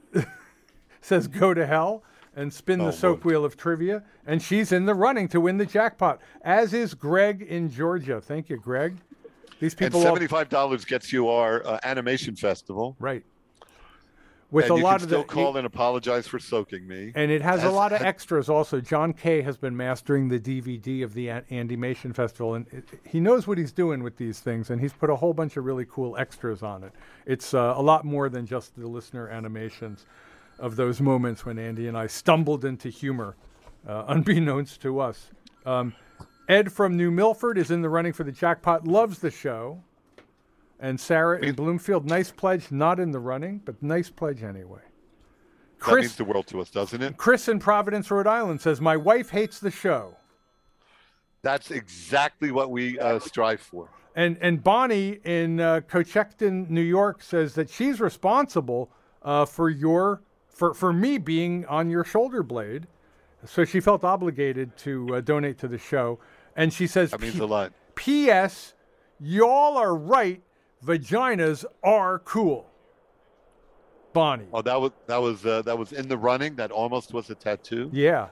says go to hell and spin Oh, the soap Lord. wheel of trivia. And she's in the running to win the jackpot, as is Greg in Georgia. Thank you, Greg. These And people all... seventy-five dollars gets you our uh, animation festival. Right. With and a you lot can of still the... call and apologize for soaking me. And it has a Has- lot of has- extras also. John Kay has been mastering the D V D of the A- Andymation Festival, and it, he knows what he's doing with these things, and he's put a whole bunch of really cool extras on it. It's uh, a lot more than just the listener animations of those moments when Andy and I stumbled into humor, uh, unbeknownst to us. Um, Ed from New Milford is in the running for the jackpot, loves the show. And Sarah in Bloomfield, nice pledge, not in the running, but nice pledge anyway. That Chris, means the world to us, doesn't it? Chris in Providence, Rhode Island says, my wife hates the show. That's exactly what we uh, strive for. And and Bonnie in uh, Cochecton, New York says that she's responsible uh, for your for, for me being on your shoulder blade. So she felt obligated to uh, donate to the show. And she says, That means P- a lot. P S Y'all are right. Vaginas are cool. Bonnie. Oh, that was that was uh, that was in the running. That almost was a tattoo. Yeah.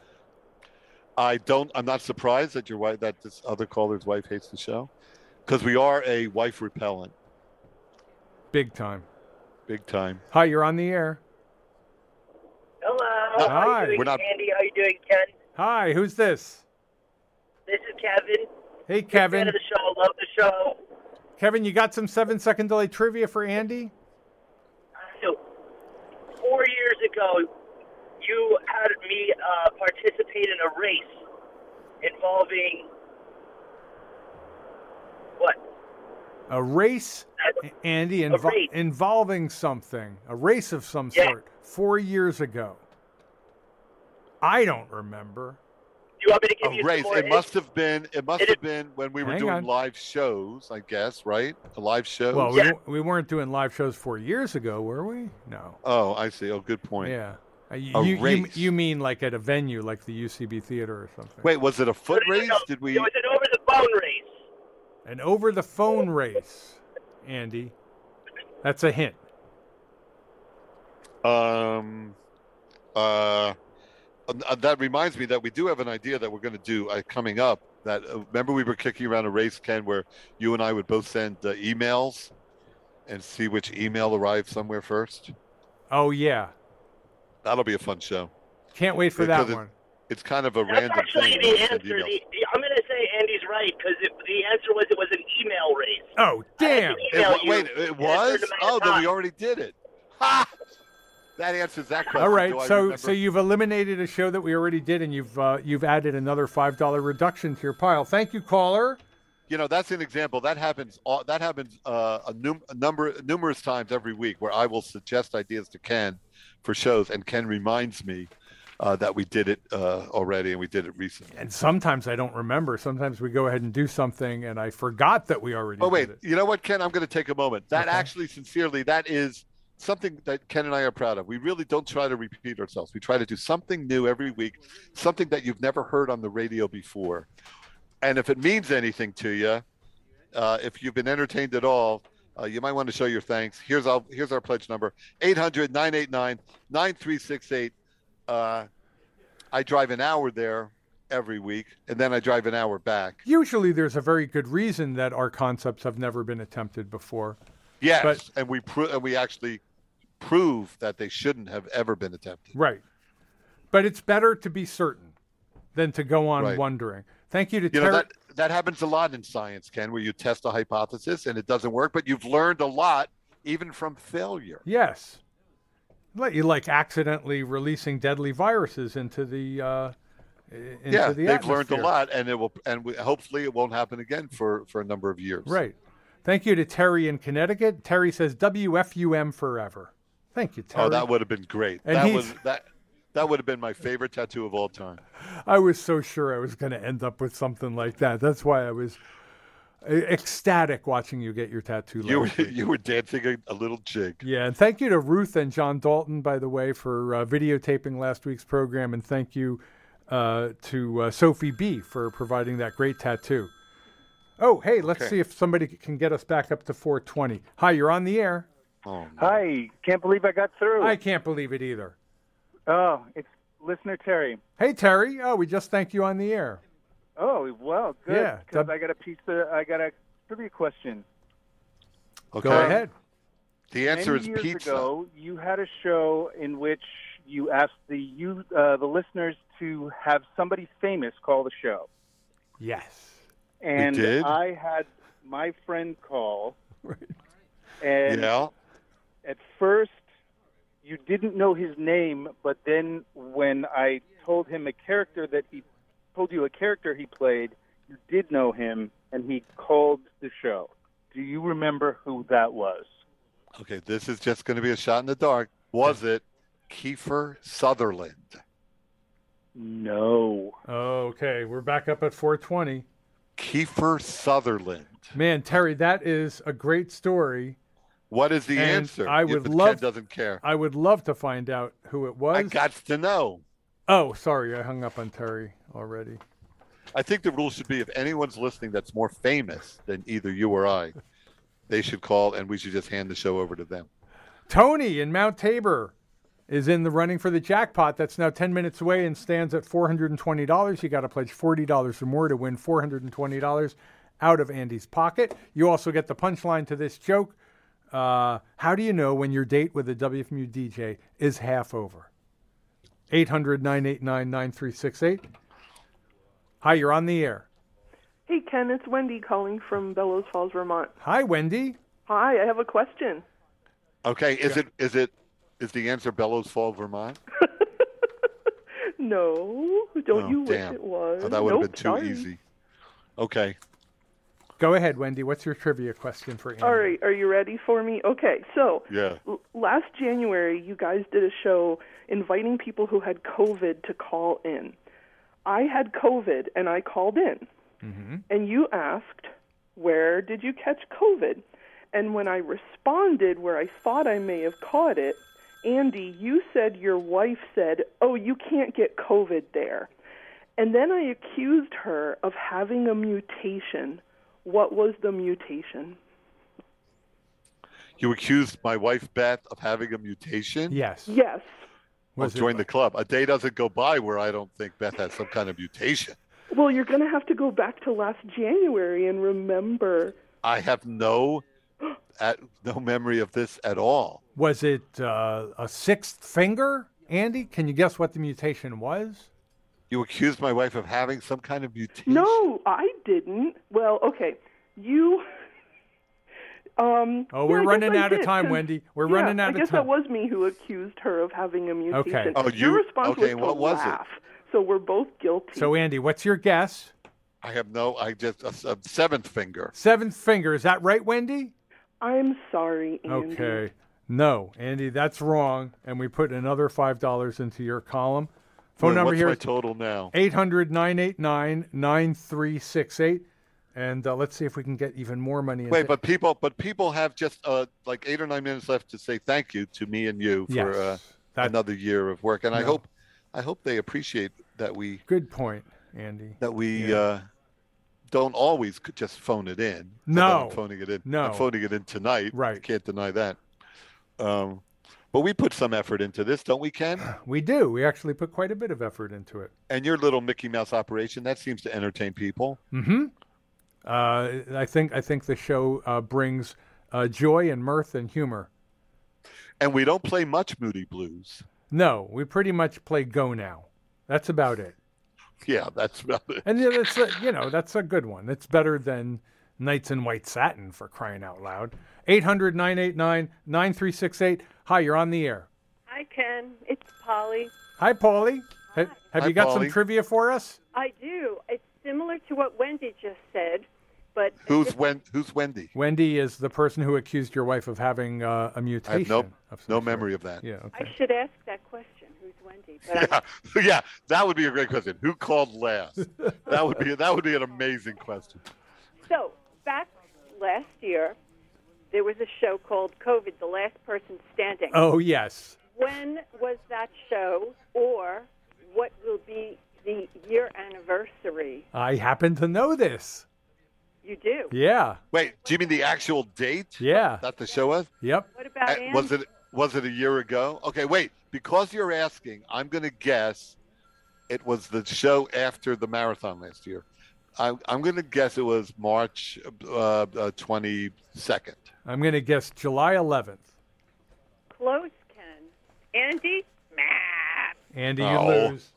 I don't. I'm not surprised that your wife, that this other caller's wife, hates the show, because we are a wife repellent, Big time. big time. Hi, you're on the air. Hello. No, How Hi. you doing, we're not- Andy? How you doing, Ken? Hi, who's this? This is Kevin. Hey, Big fan Kevin. of the show. Love the show. Kevin, you got some seven second delay trivia for Andy? So, four years ago, you had me uh, participate in a race involving what? A race, Uh, Andy, a invo- race. involving something, a race of some Yeah. sort, four years ago. I don't remember. Do you want me to give A you race. some more It must have been. It must It have is- been when we were Hang doing on. live shows. I guess, right? A live show. Well, we, Yeah. w- we weren't doing live shows four years ago, were we? No. oh, I see. Oh, good point. Yeah. Uh, y- A you, you, race. you mean like at a venue like the U C B Theater or something? Wait, was it a foot No, no, no, race? no. Did we? It was an over-the-phone race. An over the phone race, Andy. That's a hint. Um. Uh. uh, That reminds me that we do have an idea that we're going to do uh, coming up. That uh, remember we were kicking around a race, Ken, where you and I would both send uh, emails and see which email arrived somewhere first. Oh, yeah. That'll be a fun show. Can't wait for Because that it- one. It's kind of a That's random actually thing. the when you send answer. emails. The, the, I'm going to say Andy's right because the answer was it was an email race. Oh, damn. I It email wa- you wait, it in a was? certain amount Oh, of then we time. already did it. Ha! That answers that question. All right, Do I so remember? so you've eliminated a show that we already did, and you've uh, you've added another five dollar reduction to your pile. Thank you, caller. You know, that's an example. That happens. all- That happens uh, a, num- a number, numerous times every week, where I will suggest ideas to Ken for shows, and Ken reminds me uh, that we did it uh, already and we did it recently. And sometimes I don't remember. Sometimes we go ahead and do something, and I forgot that we already Oh, wait. did it. You know what, Ken? I'm going to take a moment. That Okay. actually, sincerely, that is something that Ken and I are proud of. We really don't try to repeat ourselves. We try to do something new every week, something that you've never heard on the radio before. And if it means anything to you, uh, if you've been entertained at all, uh, you might want to show your thanks. Here's our, here's our pledge number, eight hundred, nine eight nine, nine three six eight. Uh, I drive an hour there every week, and then I drive an hour back. Usually there's a very good reason that our concepts have never been attempted before. Yes, But- and we pro- and we actually prove that they shouldn't have ever been attempted. Right. But it's better to be certain than to go on Right. wondering. Thank you to You Terry. know, that, that happens a lot in science, Ken, where you test a hypothesis and it doesn't work, but you've learned a lot even from failure. Yes. Like- You like accidentally releasing deadly viruses into the uh, into yeah, the they've learned a atmosphere. lot, and it will, and we, hopefully it won't happen again for, for a number of years. Right. Thank you to Terry in Connecticut. Terry says W F U M forever. Thank you, Terry. Oh, that would have been great. And that he's- was that. That would have been my favorite tattoo of all time. I was so sure I was going to end up with something like that. That's why I was uh, ecstatic watching you get your tattoo. You were last week. you were dancing a, a little jig. Yeah, and thank you to Ruth and John Dalton, by the way, for uh, videotaping last week's program, and thank you uh, to uh, Sophie B for providing that great tattoo. Oh, hey, let's Okay. see if somebody can get us back up to four twenty. Hi, you're on the air. Oh, no. Hi, can't believe I got through. I can't believe it either. Oh, it's listener Terry. Hey, Terry. Oh, we just thanked you on the air. Oh, well, good. Yeah, because dub- I got a piece of, I got a trivia question. Okay. Go ahead. The answer Many is years pizza. ago, you had a show in which you asked the you uh, the listeners to have somebody famous call the show, Yes. and did? I had my friend call, Right. and Yeah. at first you didn't know his name, but then when I told him a character that he told you a character he played, you did know him, and he called the show. Do you remember who that was? Okay, this is just going to be a shot in the dark. Was it Kiefer Sutherland? No. Okay, we're back up at four twenty. Kiefer Sutherland. Man, Terry, that is a great story. What is the And answer? I If would Ken love- doesn't care. I would love to find out who it was. I got to know. Oh, sorry, I hung up on Terry already. I think the rule should be if anyone's listening that's more famous than either you or I, they should call and we should just hand the show over to them. Tony in Mount Tabor is in the running for the jackpot. That's now ten minutes away and stands at four hundred twenty dollars. You got to pledge forty dollars or more to win four hundred twenty dollars out of Andy's pocket. You also get the punchline to this joke. Uh, how do you know when your date with a W F M U D J is half over? eight hundred, nine eight nine, nine three six eight. Hi, you're on the air. Hey, Ken, it's Wendy calling from Bellows Falls, Vermont. Hi, Wendy. Hi, I have a question. Okay, is it is it is the answer Bellows Falls, Vermont? No, don't Oh, you damn. wish it was? Oh, that would have Nope, been too sorry. easy. Okay. Go ahead, Wendy. What's your trivia question for Andy? All right, are you ready for me? Okay, so Yeah. l- last January, you guys did a show inviting people who had COVID to call in. I had COVID, and I called in. Mm-hmm. And you asked, where did you catch COVID? And when I responded where I thought I may have caught it, Andy, you said your wife said, oh, you can't get COVID there. And then I accused her of having a mutation. What was the mutation? You accused my wife Beth of having a mutation? Yes. Yes. Well, join the club. A day doesn't go by where I don't think Beth has some kind of mutation. Well, you're going to have to go back to last January and remember. I have no at, no memory of this at all. Was it uh, a sixth finger, Andy? Can you guess what the mutation was? You accused my wife of having some kind of mutation? No, I didn't. Well, okay. You. Um, Oh, yeah, we're I guess running I out of did, time, 'cause- Wendy. We're yeah, running out I of guess time. that was me who accused her of having a mutation. Okay. Oh, Your you- response okay, was to what was it? laugh. So we're both guilty. So, Andy, what's your guess? I have no, I just, a, a seventh finger. Seventh finger. Is that right, Wendy? I'm sorry, Andy. Okay. No, Andy, that's wrong. And we put another five dollars into your column. Phone Wait, number what's here my is total now? eight hundred, nine eight nine, nine three six eight. And uh, let's see if we can get even more money. Into Wait, but people, but people have just uh, like eight or nine minutes left to say thank you to me and you for Yes, uh, that- another year of work, and I No. hope, I hope they appreciate that we Good point, Andy. that we Yeah. uh, don't always c- just phone it in. No. Although I'm phoning it in. No. I'm phoning it in tonight. Right. I can't deny that. Um, but we put some effort into this, don't we, Ken? We do. We actually put quite a bit of effort into it. And your little Mickey Mouse operation, that seems to entertain people. Mm-hmm. Uh, I think I think the show uh, brings uh, joy and mirth and humor. And we don't play much Moody Blues. No, we pretty much play Go Now. That's about it. Yeah, that's about it. And yeah, that's a, you know that's a good one. It's better than Nights in White Satin, for crying out loud. eight hundred, nine eight nine, nine three six eight. Hi, you're on the air. Hi, Ken. It's Polly. Hi, Paulie. Have, have Hi, you got some Paulie. trivia for us? I do. It's similar to what Wendy just said, but Who's Wen? Who's Wendy? Wendy is the person who accused your wife of having uh, a I mutation. have no of some no sort. memory of that. Yeah. Okay. I should ask that question. Who's Wendy? But I'm- Yeah, yeah, that would be a great question. Who called last? That would be that would be an amazing question. So, back last year, there was a show called COVID, The Last Person Standing. Oh yes. When was that show, or what will be the year anniversary? I happen to know this. You do? Yeah. Wait, do you mean the actual date Yeah. that the show was? Yep. What about Uh, Andy? was it was it a year ago? Okay, wait. Because you're asking, I'm going to guess it was the show after the marathon last year. I, I'm going to guess it was March uh, uh, twenty-second. I'm going to guess July eleventh. Close, Ken. Andy? Nah. Andy, you Oh. lose.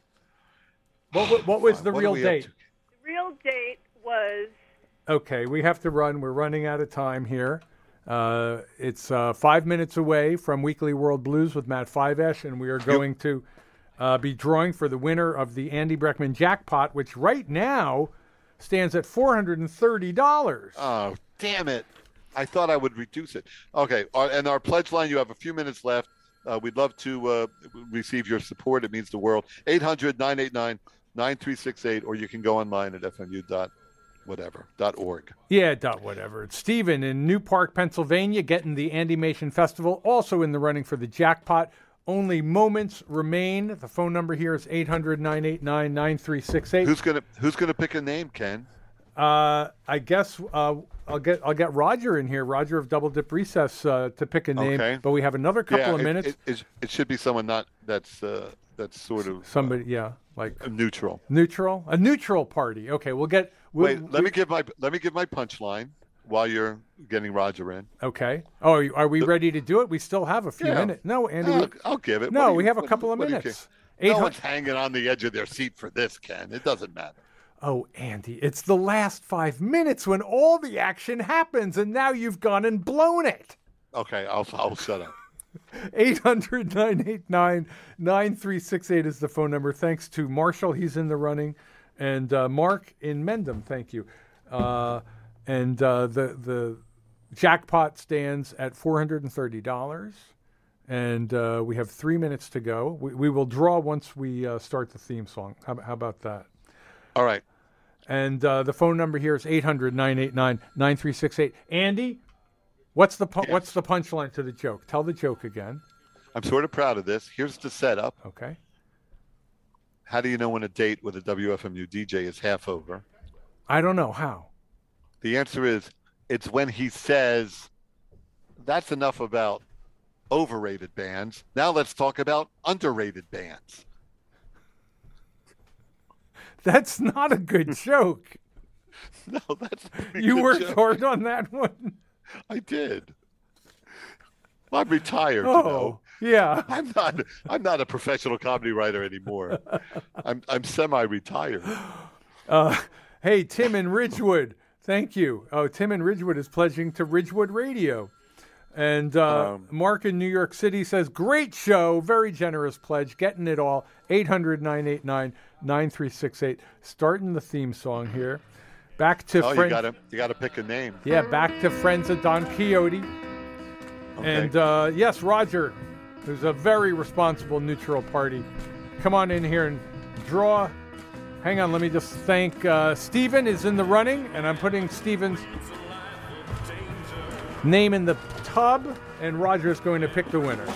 What, what, what was the What are real we up date? to? The real date was Okay, we have to run. We're running out of time here. Uh, it's uh, five minutes away from Weekly World Blues with Matt Fivesh, and we are going to uh, be drawing for the winner of the Andy Breckman jackpot, which right now stands at four hundred thirty dollars. Oh, damn it. I thought I would reduce it. Okay, our, and our pledge line, you have a few minutes left. Uh, we'd love to uh, receive your support. It means the world. eight hundred, nine eight nine, nine three six eight, or you can go online at f m u dot whatever dot org. Yeah, dot whatever. It's Stephen in New Park, Pennsylvania, getting the Andymation Festival, also in the running for the jackpot. Only moments remain. The phone number here is eight hundred, nine eight nine, nine three six eight. Who's gonna Who's gonna pick a name, Ken? Uh, I guess uh, I'll get I'll get Roger in here, Roger of Double Dip Recess, uh, to pick a name. Okay. But we have another couple yeah, of it, minutes. It, it, it should be someone not that's uh, that's sort of Somebody, yeah, like uh, neutral. neutral, a neutral party. Okay, we'll get. We'll, Wait, let me give my let me give my punchline while you're getting Roger in. Okay. Oh, are, you- are we ready to do it? We still have a few Yeah. minutes. No, Andy. I'll, we- I'll give it. No, What do we you- have a what- couple of what do you minutes. care? Eight No hun- one's hanging on the edge of their seat for this, Ken. It doesn't matter. Oh, Andy, it's the last five minutes when all the action happens, and now you've gone and blown it. Okay, I'll I'll shut up. eight hundred, nine eight nine, nine three six eight is the phone number. Thanks to Marshall, he's in the running, and uh, Mark in Mendham, thank you. Uh, and uh, the the jackpot stands at four hundred thirty dollars, and uh, we have three minutes to go. We, we will draw once we uh, start the theme song. How, how about that? All right. And uh, the phone number here is eight hundred, nine eight nine, nine three six eight. Andy, what's the pu- Yes. what's the punchline to the joke? Tell the joke again. I'm sort of proud of this. Here's the setup. Okay. How do you know when a date with a W F M U D J is half over? I don't know how. The answer is it's when he says, that's enough about overrated bands. Now let's talk about underrated bands. That's not a good joke. No, that's a pretty You good worked joke. hard on that one. I did. Well, I'm retired, you know. Oh, yeah. I'm not. I'm not a professional comedy writer anymore. I'm. I'm semi-retired. Uh, hey, Tim in Ridgewood. Thank you. Oh, Tim in Ridgewood is pledging to Ridgewood Radio. And uh, Um, Mark in New York City says, great show, very generous pledge, getting it all. eight hundred, nine eight nine, nine three six eight. Starting the theme song here. Back to Oh, you Friends. gotta. You gotta pick a name. Yeah, back to Friends of Don Quixote. Okay. And uh, yes, Roger, who's a very responsible neutral party, come on in here and draw. Hang on, let me just thank uh, Steven is in the running, and I'm putting Steven's name in the tub, and Roger's going to pick the winner.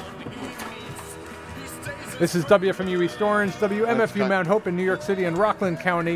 This is W F M U East Orange, W M F U Mount Hope in New York City and Rockland County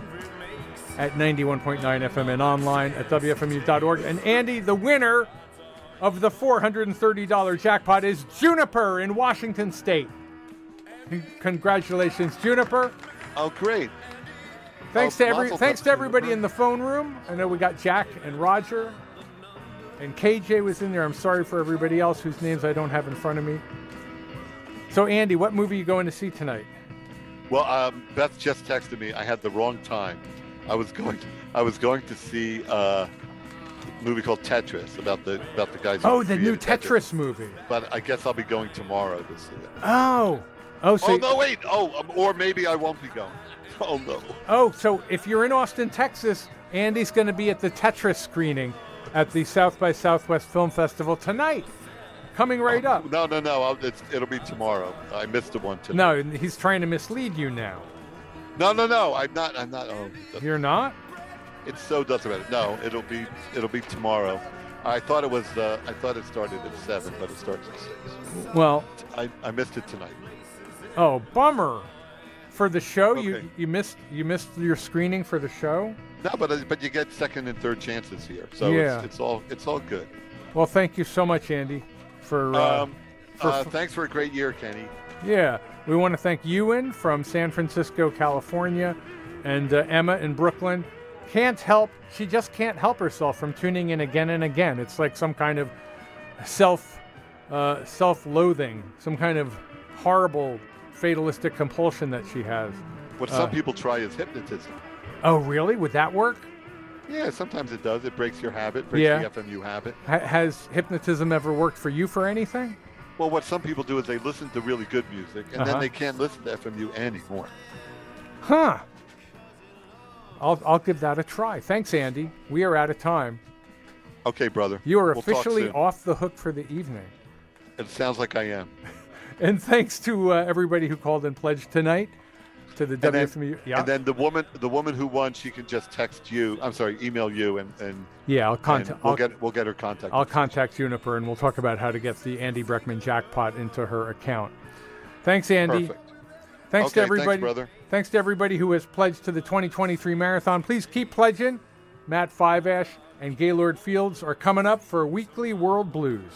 at ninety-one point nine F M and online at W F M U dot org. And Andy, the winner of the four hundred thirty dollars jackpot is Juniper in Washington State. Congratulations, Juniper. Oh, great. Thanks oh, to every thanks to everybody Juniper. in the phone room. I know we got Jack and Roger. And K J was in there. I'm sorry for everybody else whose names I don't have in front of me. So, Andy, what movie are you going to see tonight? Well, um, Beth just texted me. I had the wrong time. I was going. To, I was going to see uh, a movie called Tetris about the about the guys. Oh, who the new created Tetris movie. But I guess I'll be going tomorrow to see it. Oh, oh, so oh no, wait. Oh, um, or maybe I won't be going. Oh no. Oh, so if you're in Austin, Texas, Andy's going to be at the Tetris screening at the South by Southwest Film Festival tonight. Coming right um, up. No, no, no. I'll, it's, it'll be tomorrow. I missed the one tonight. No, he's trying to mislead you now. No, no, no. I'm not. I'm not. Oh, you're not. It so doesn't matter. No, it'll be. It'll be tomorrow. I thought it was. Uh, I thought it started at seven, but it starts at six. Well, I, I missed it tonight. Oh, bummer. For the show, Okay. you you missed you missed your screening for the show. No, but uh, but you get second and third chances here, so Yeah. it's, it's all it's all good. Well, thank you so much, Andy, for. Uh, Um, for uh, thanks for a great year, Kenny. Yeah, we want to thank Ewan from San Francisco, California, and uh, Emma in Brooklyn. Can't help, she just can't help herself from tuning in again and again. It's like some kind of self, uh, self-loathing, some kind of horrible fatalistic compulsion that she has. What Uh, some people try is hypnotism. Oh, really? Would that work? Yeah, sometimes it does. It breaks your habit, breaks Yeah. the F M U habit. Ha- has hypnotism ever worked for you for anything? Well, what some people do is they listen to really good music, and Uh-huh. then they can't listen to F M U anymore. Huh. I'll I'll give that a try. Thanks, Andy. We are out of time. Okay, brother. You are We'll talk officially soon. off the hook for the evening. It sounds like I am. And thanks to uh, everybody who called and pledged tonight to the And W then, F M U. Yeah, and then the woman, the woman who won, she can just text you. I'm sorry, email you, and and yeah. I'll and contact. We'll I'll, get we'll get her contact. I'll contact Juniper and we'll talk about how to get the Andy Breckman jackpot into her account. Thanks, Andy. Perfect. Thanks Okay, to thanks, everybody. brother. Thanks to everybody who has pledged to the twenty twenty-three marathon. Please keep pledging. Matt Fiveash and Gaylord Fields are coming up for Weekly World Blues.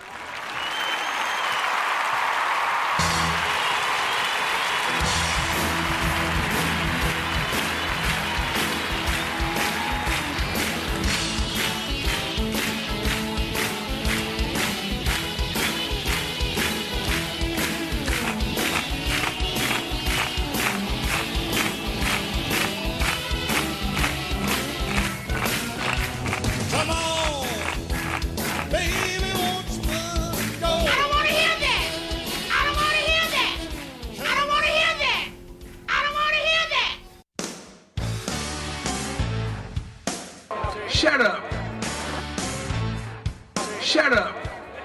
Come on, baby, won't you go? I don't want to hear that. I don't want to hear that. I don't want to hear that. I don't want to hear that. Shut up. Shut up.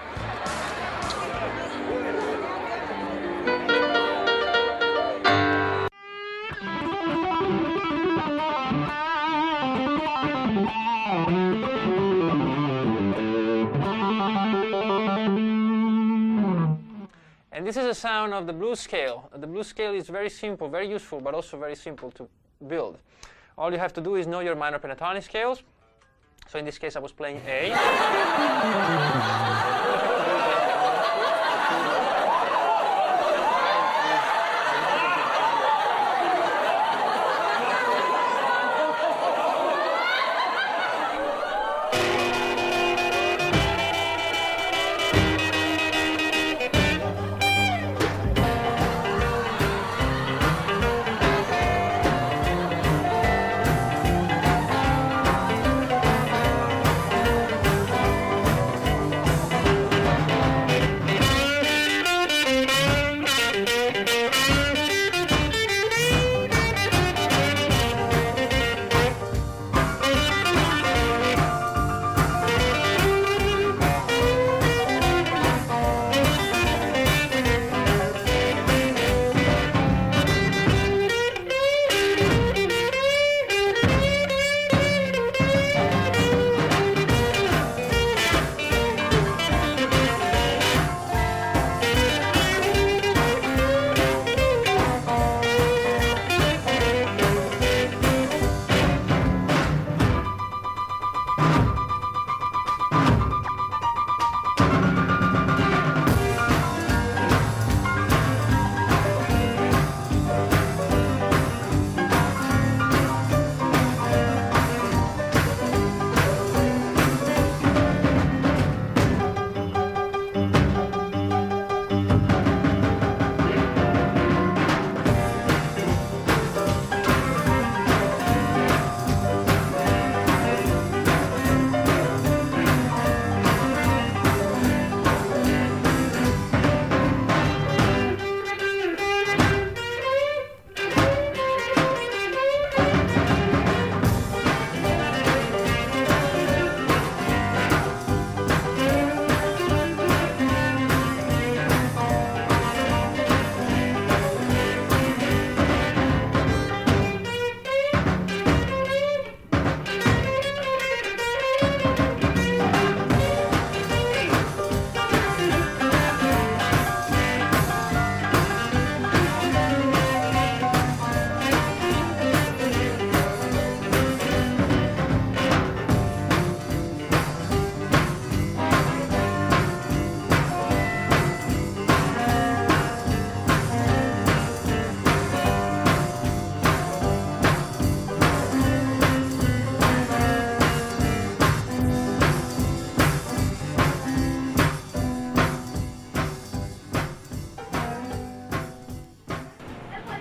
And this is the sound of the blues scale. The blues scale is very simple, very useful, but also very simple to build. All you have to do is know your minor pentatonic scales. So in this case, I was playing A.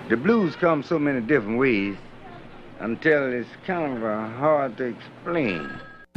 The blues come so many different ways until it's kind of uh, hard to explain.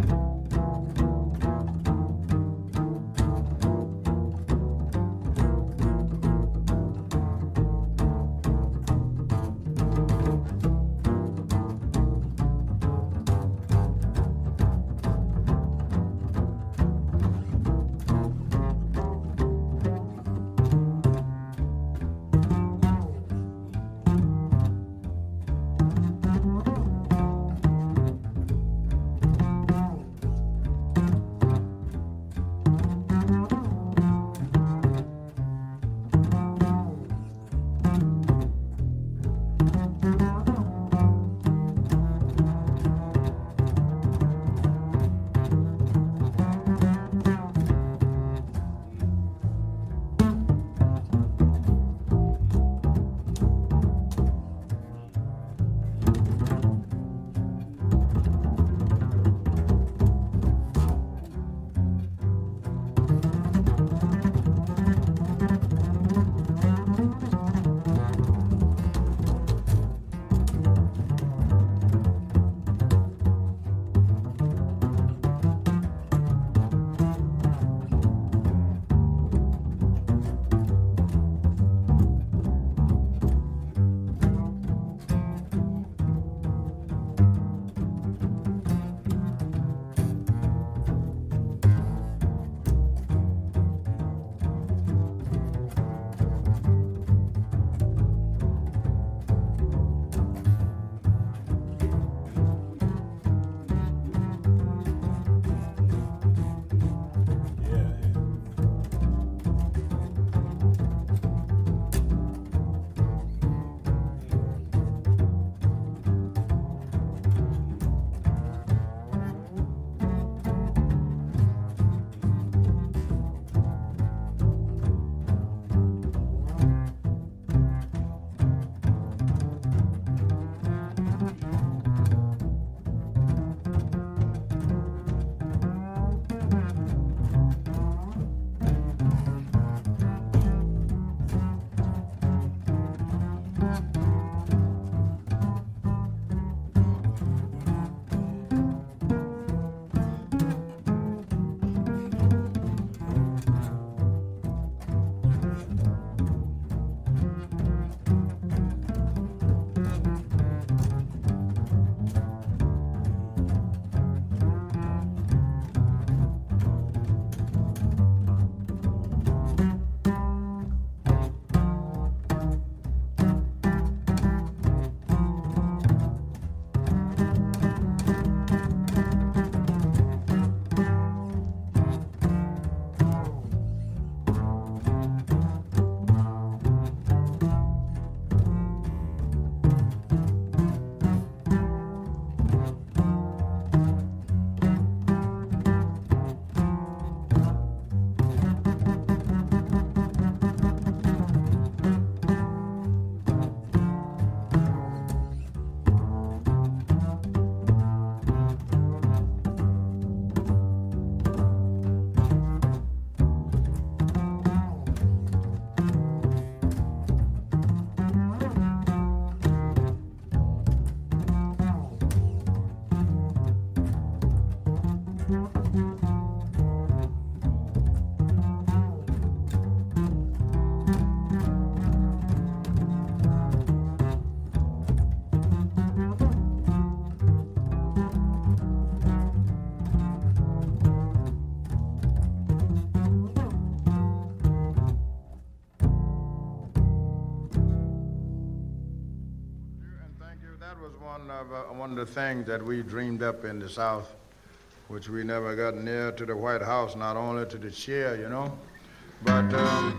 one of, uh, one of the things that we dreamed up in the South, which we never got near to the White House, not only to the chair, you know, but um,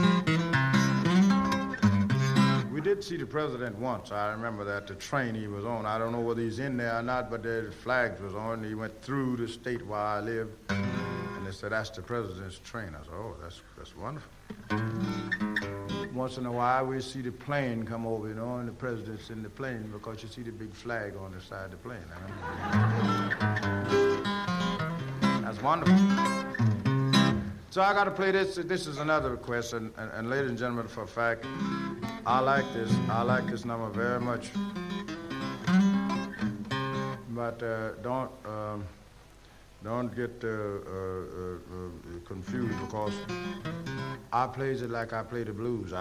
we did see the president once. I remember that, the train he was on. I don't know whether he's in there or not, but the flags was on. He went through the state where I live, and they said, that's the president's train. I said, oh, that's, that's wonderful. Once in a while, we see the plane come over, you know, and the president's in the plane because you see the big flag on the side of the plane. That's wonderful. So I got to play this. This is another request, and, and, and ladies and gentlemen, for a fact, I like this. I like this number very much. But uh, don't um, don't get uh, uh, uh, confused because I plays it like I play the blues.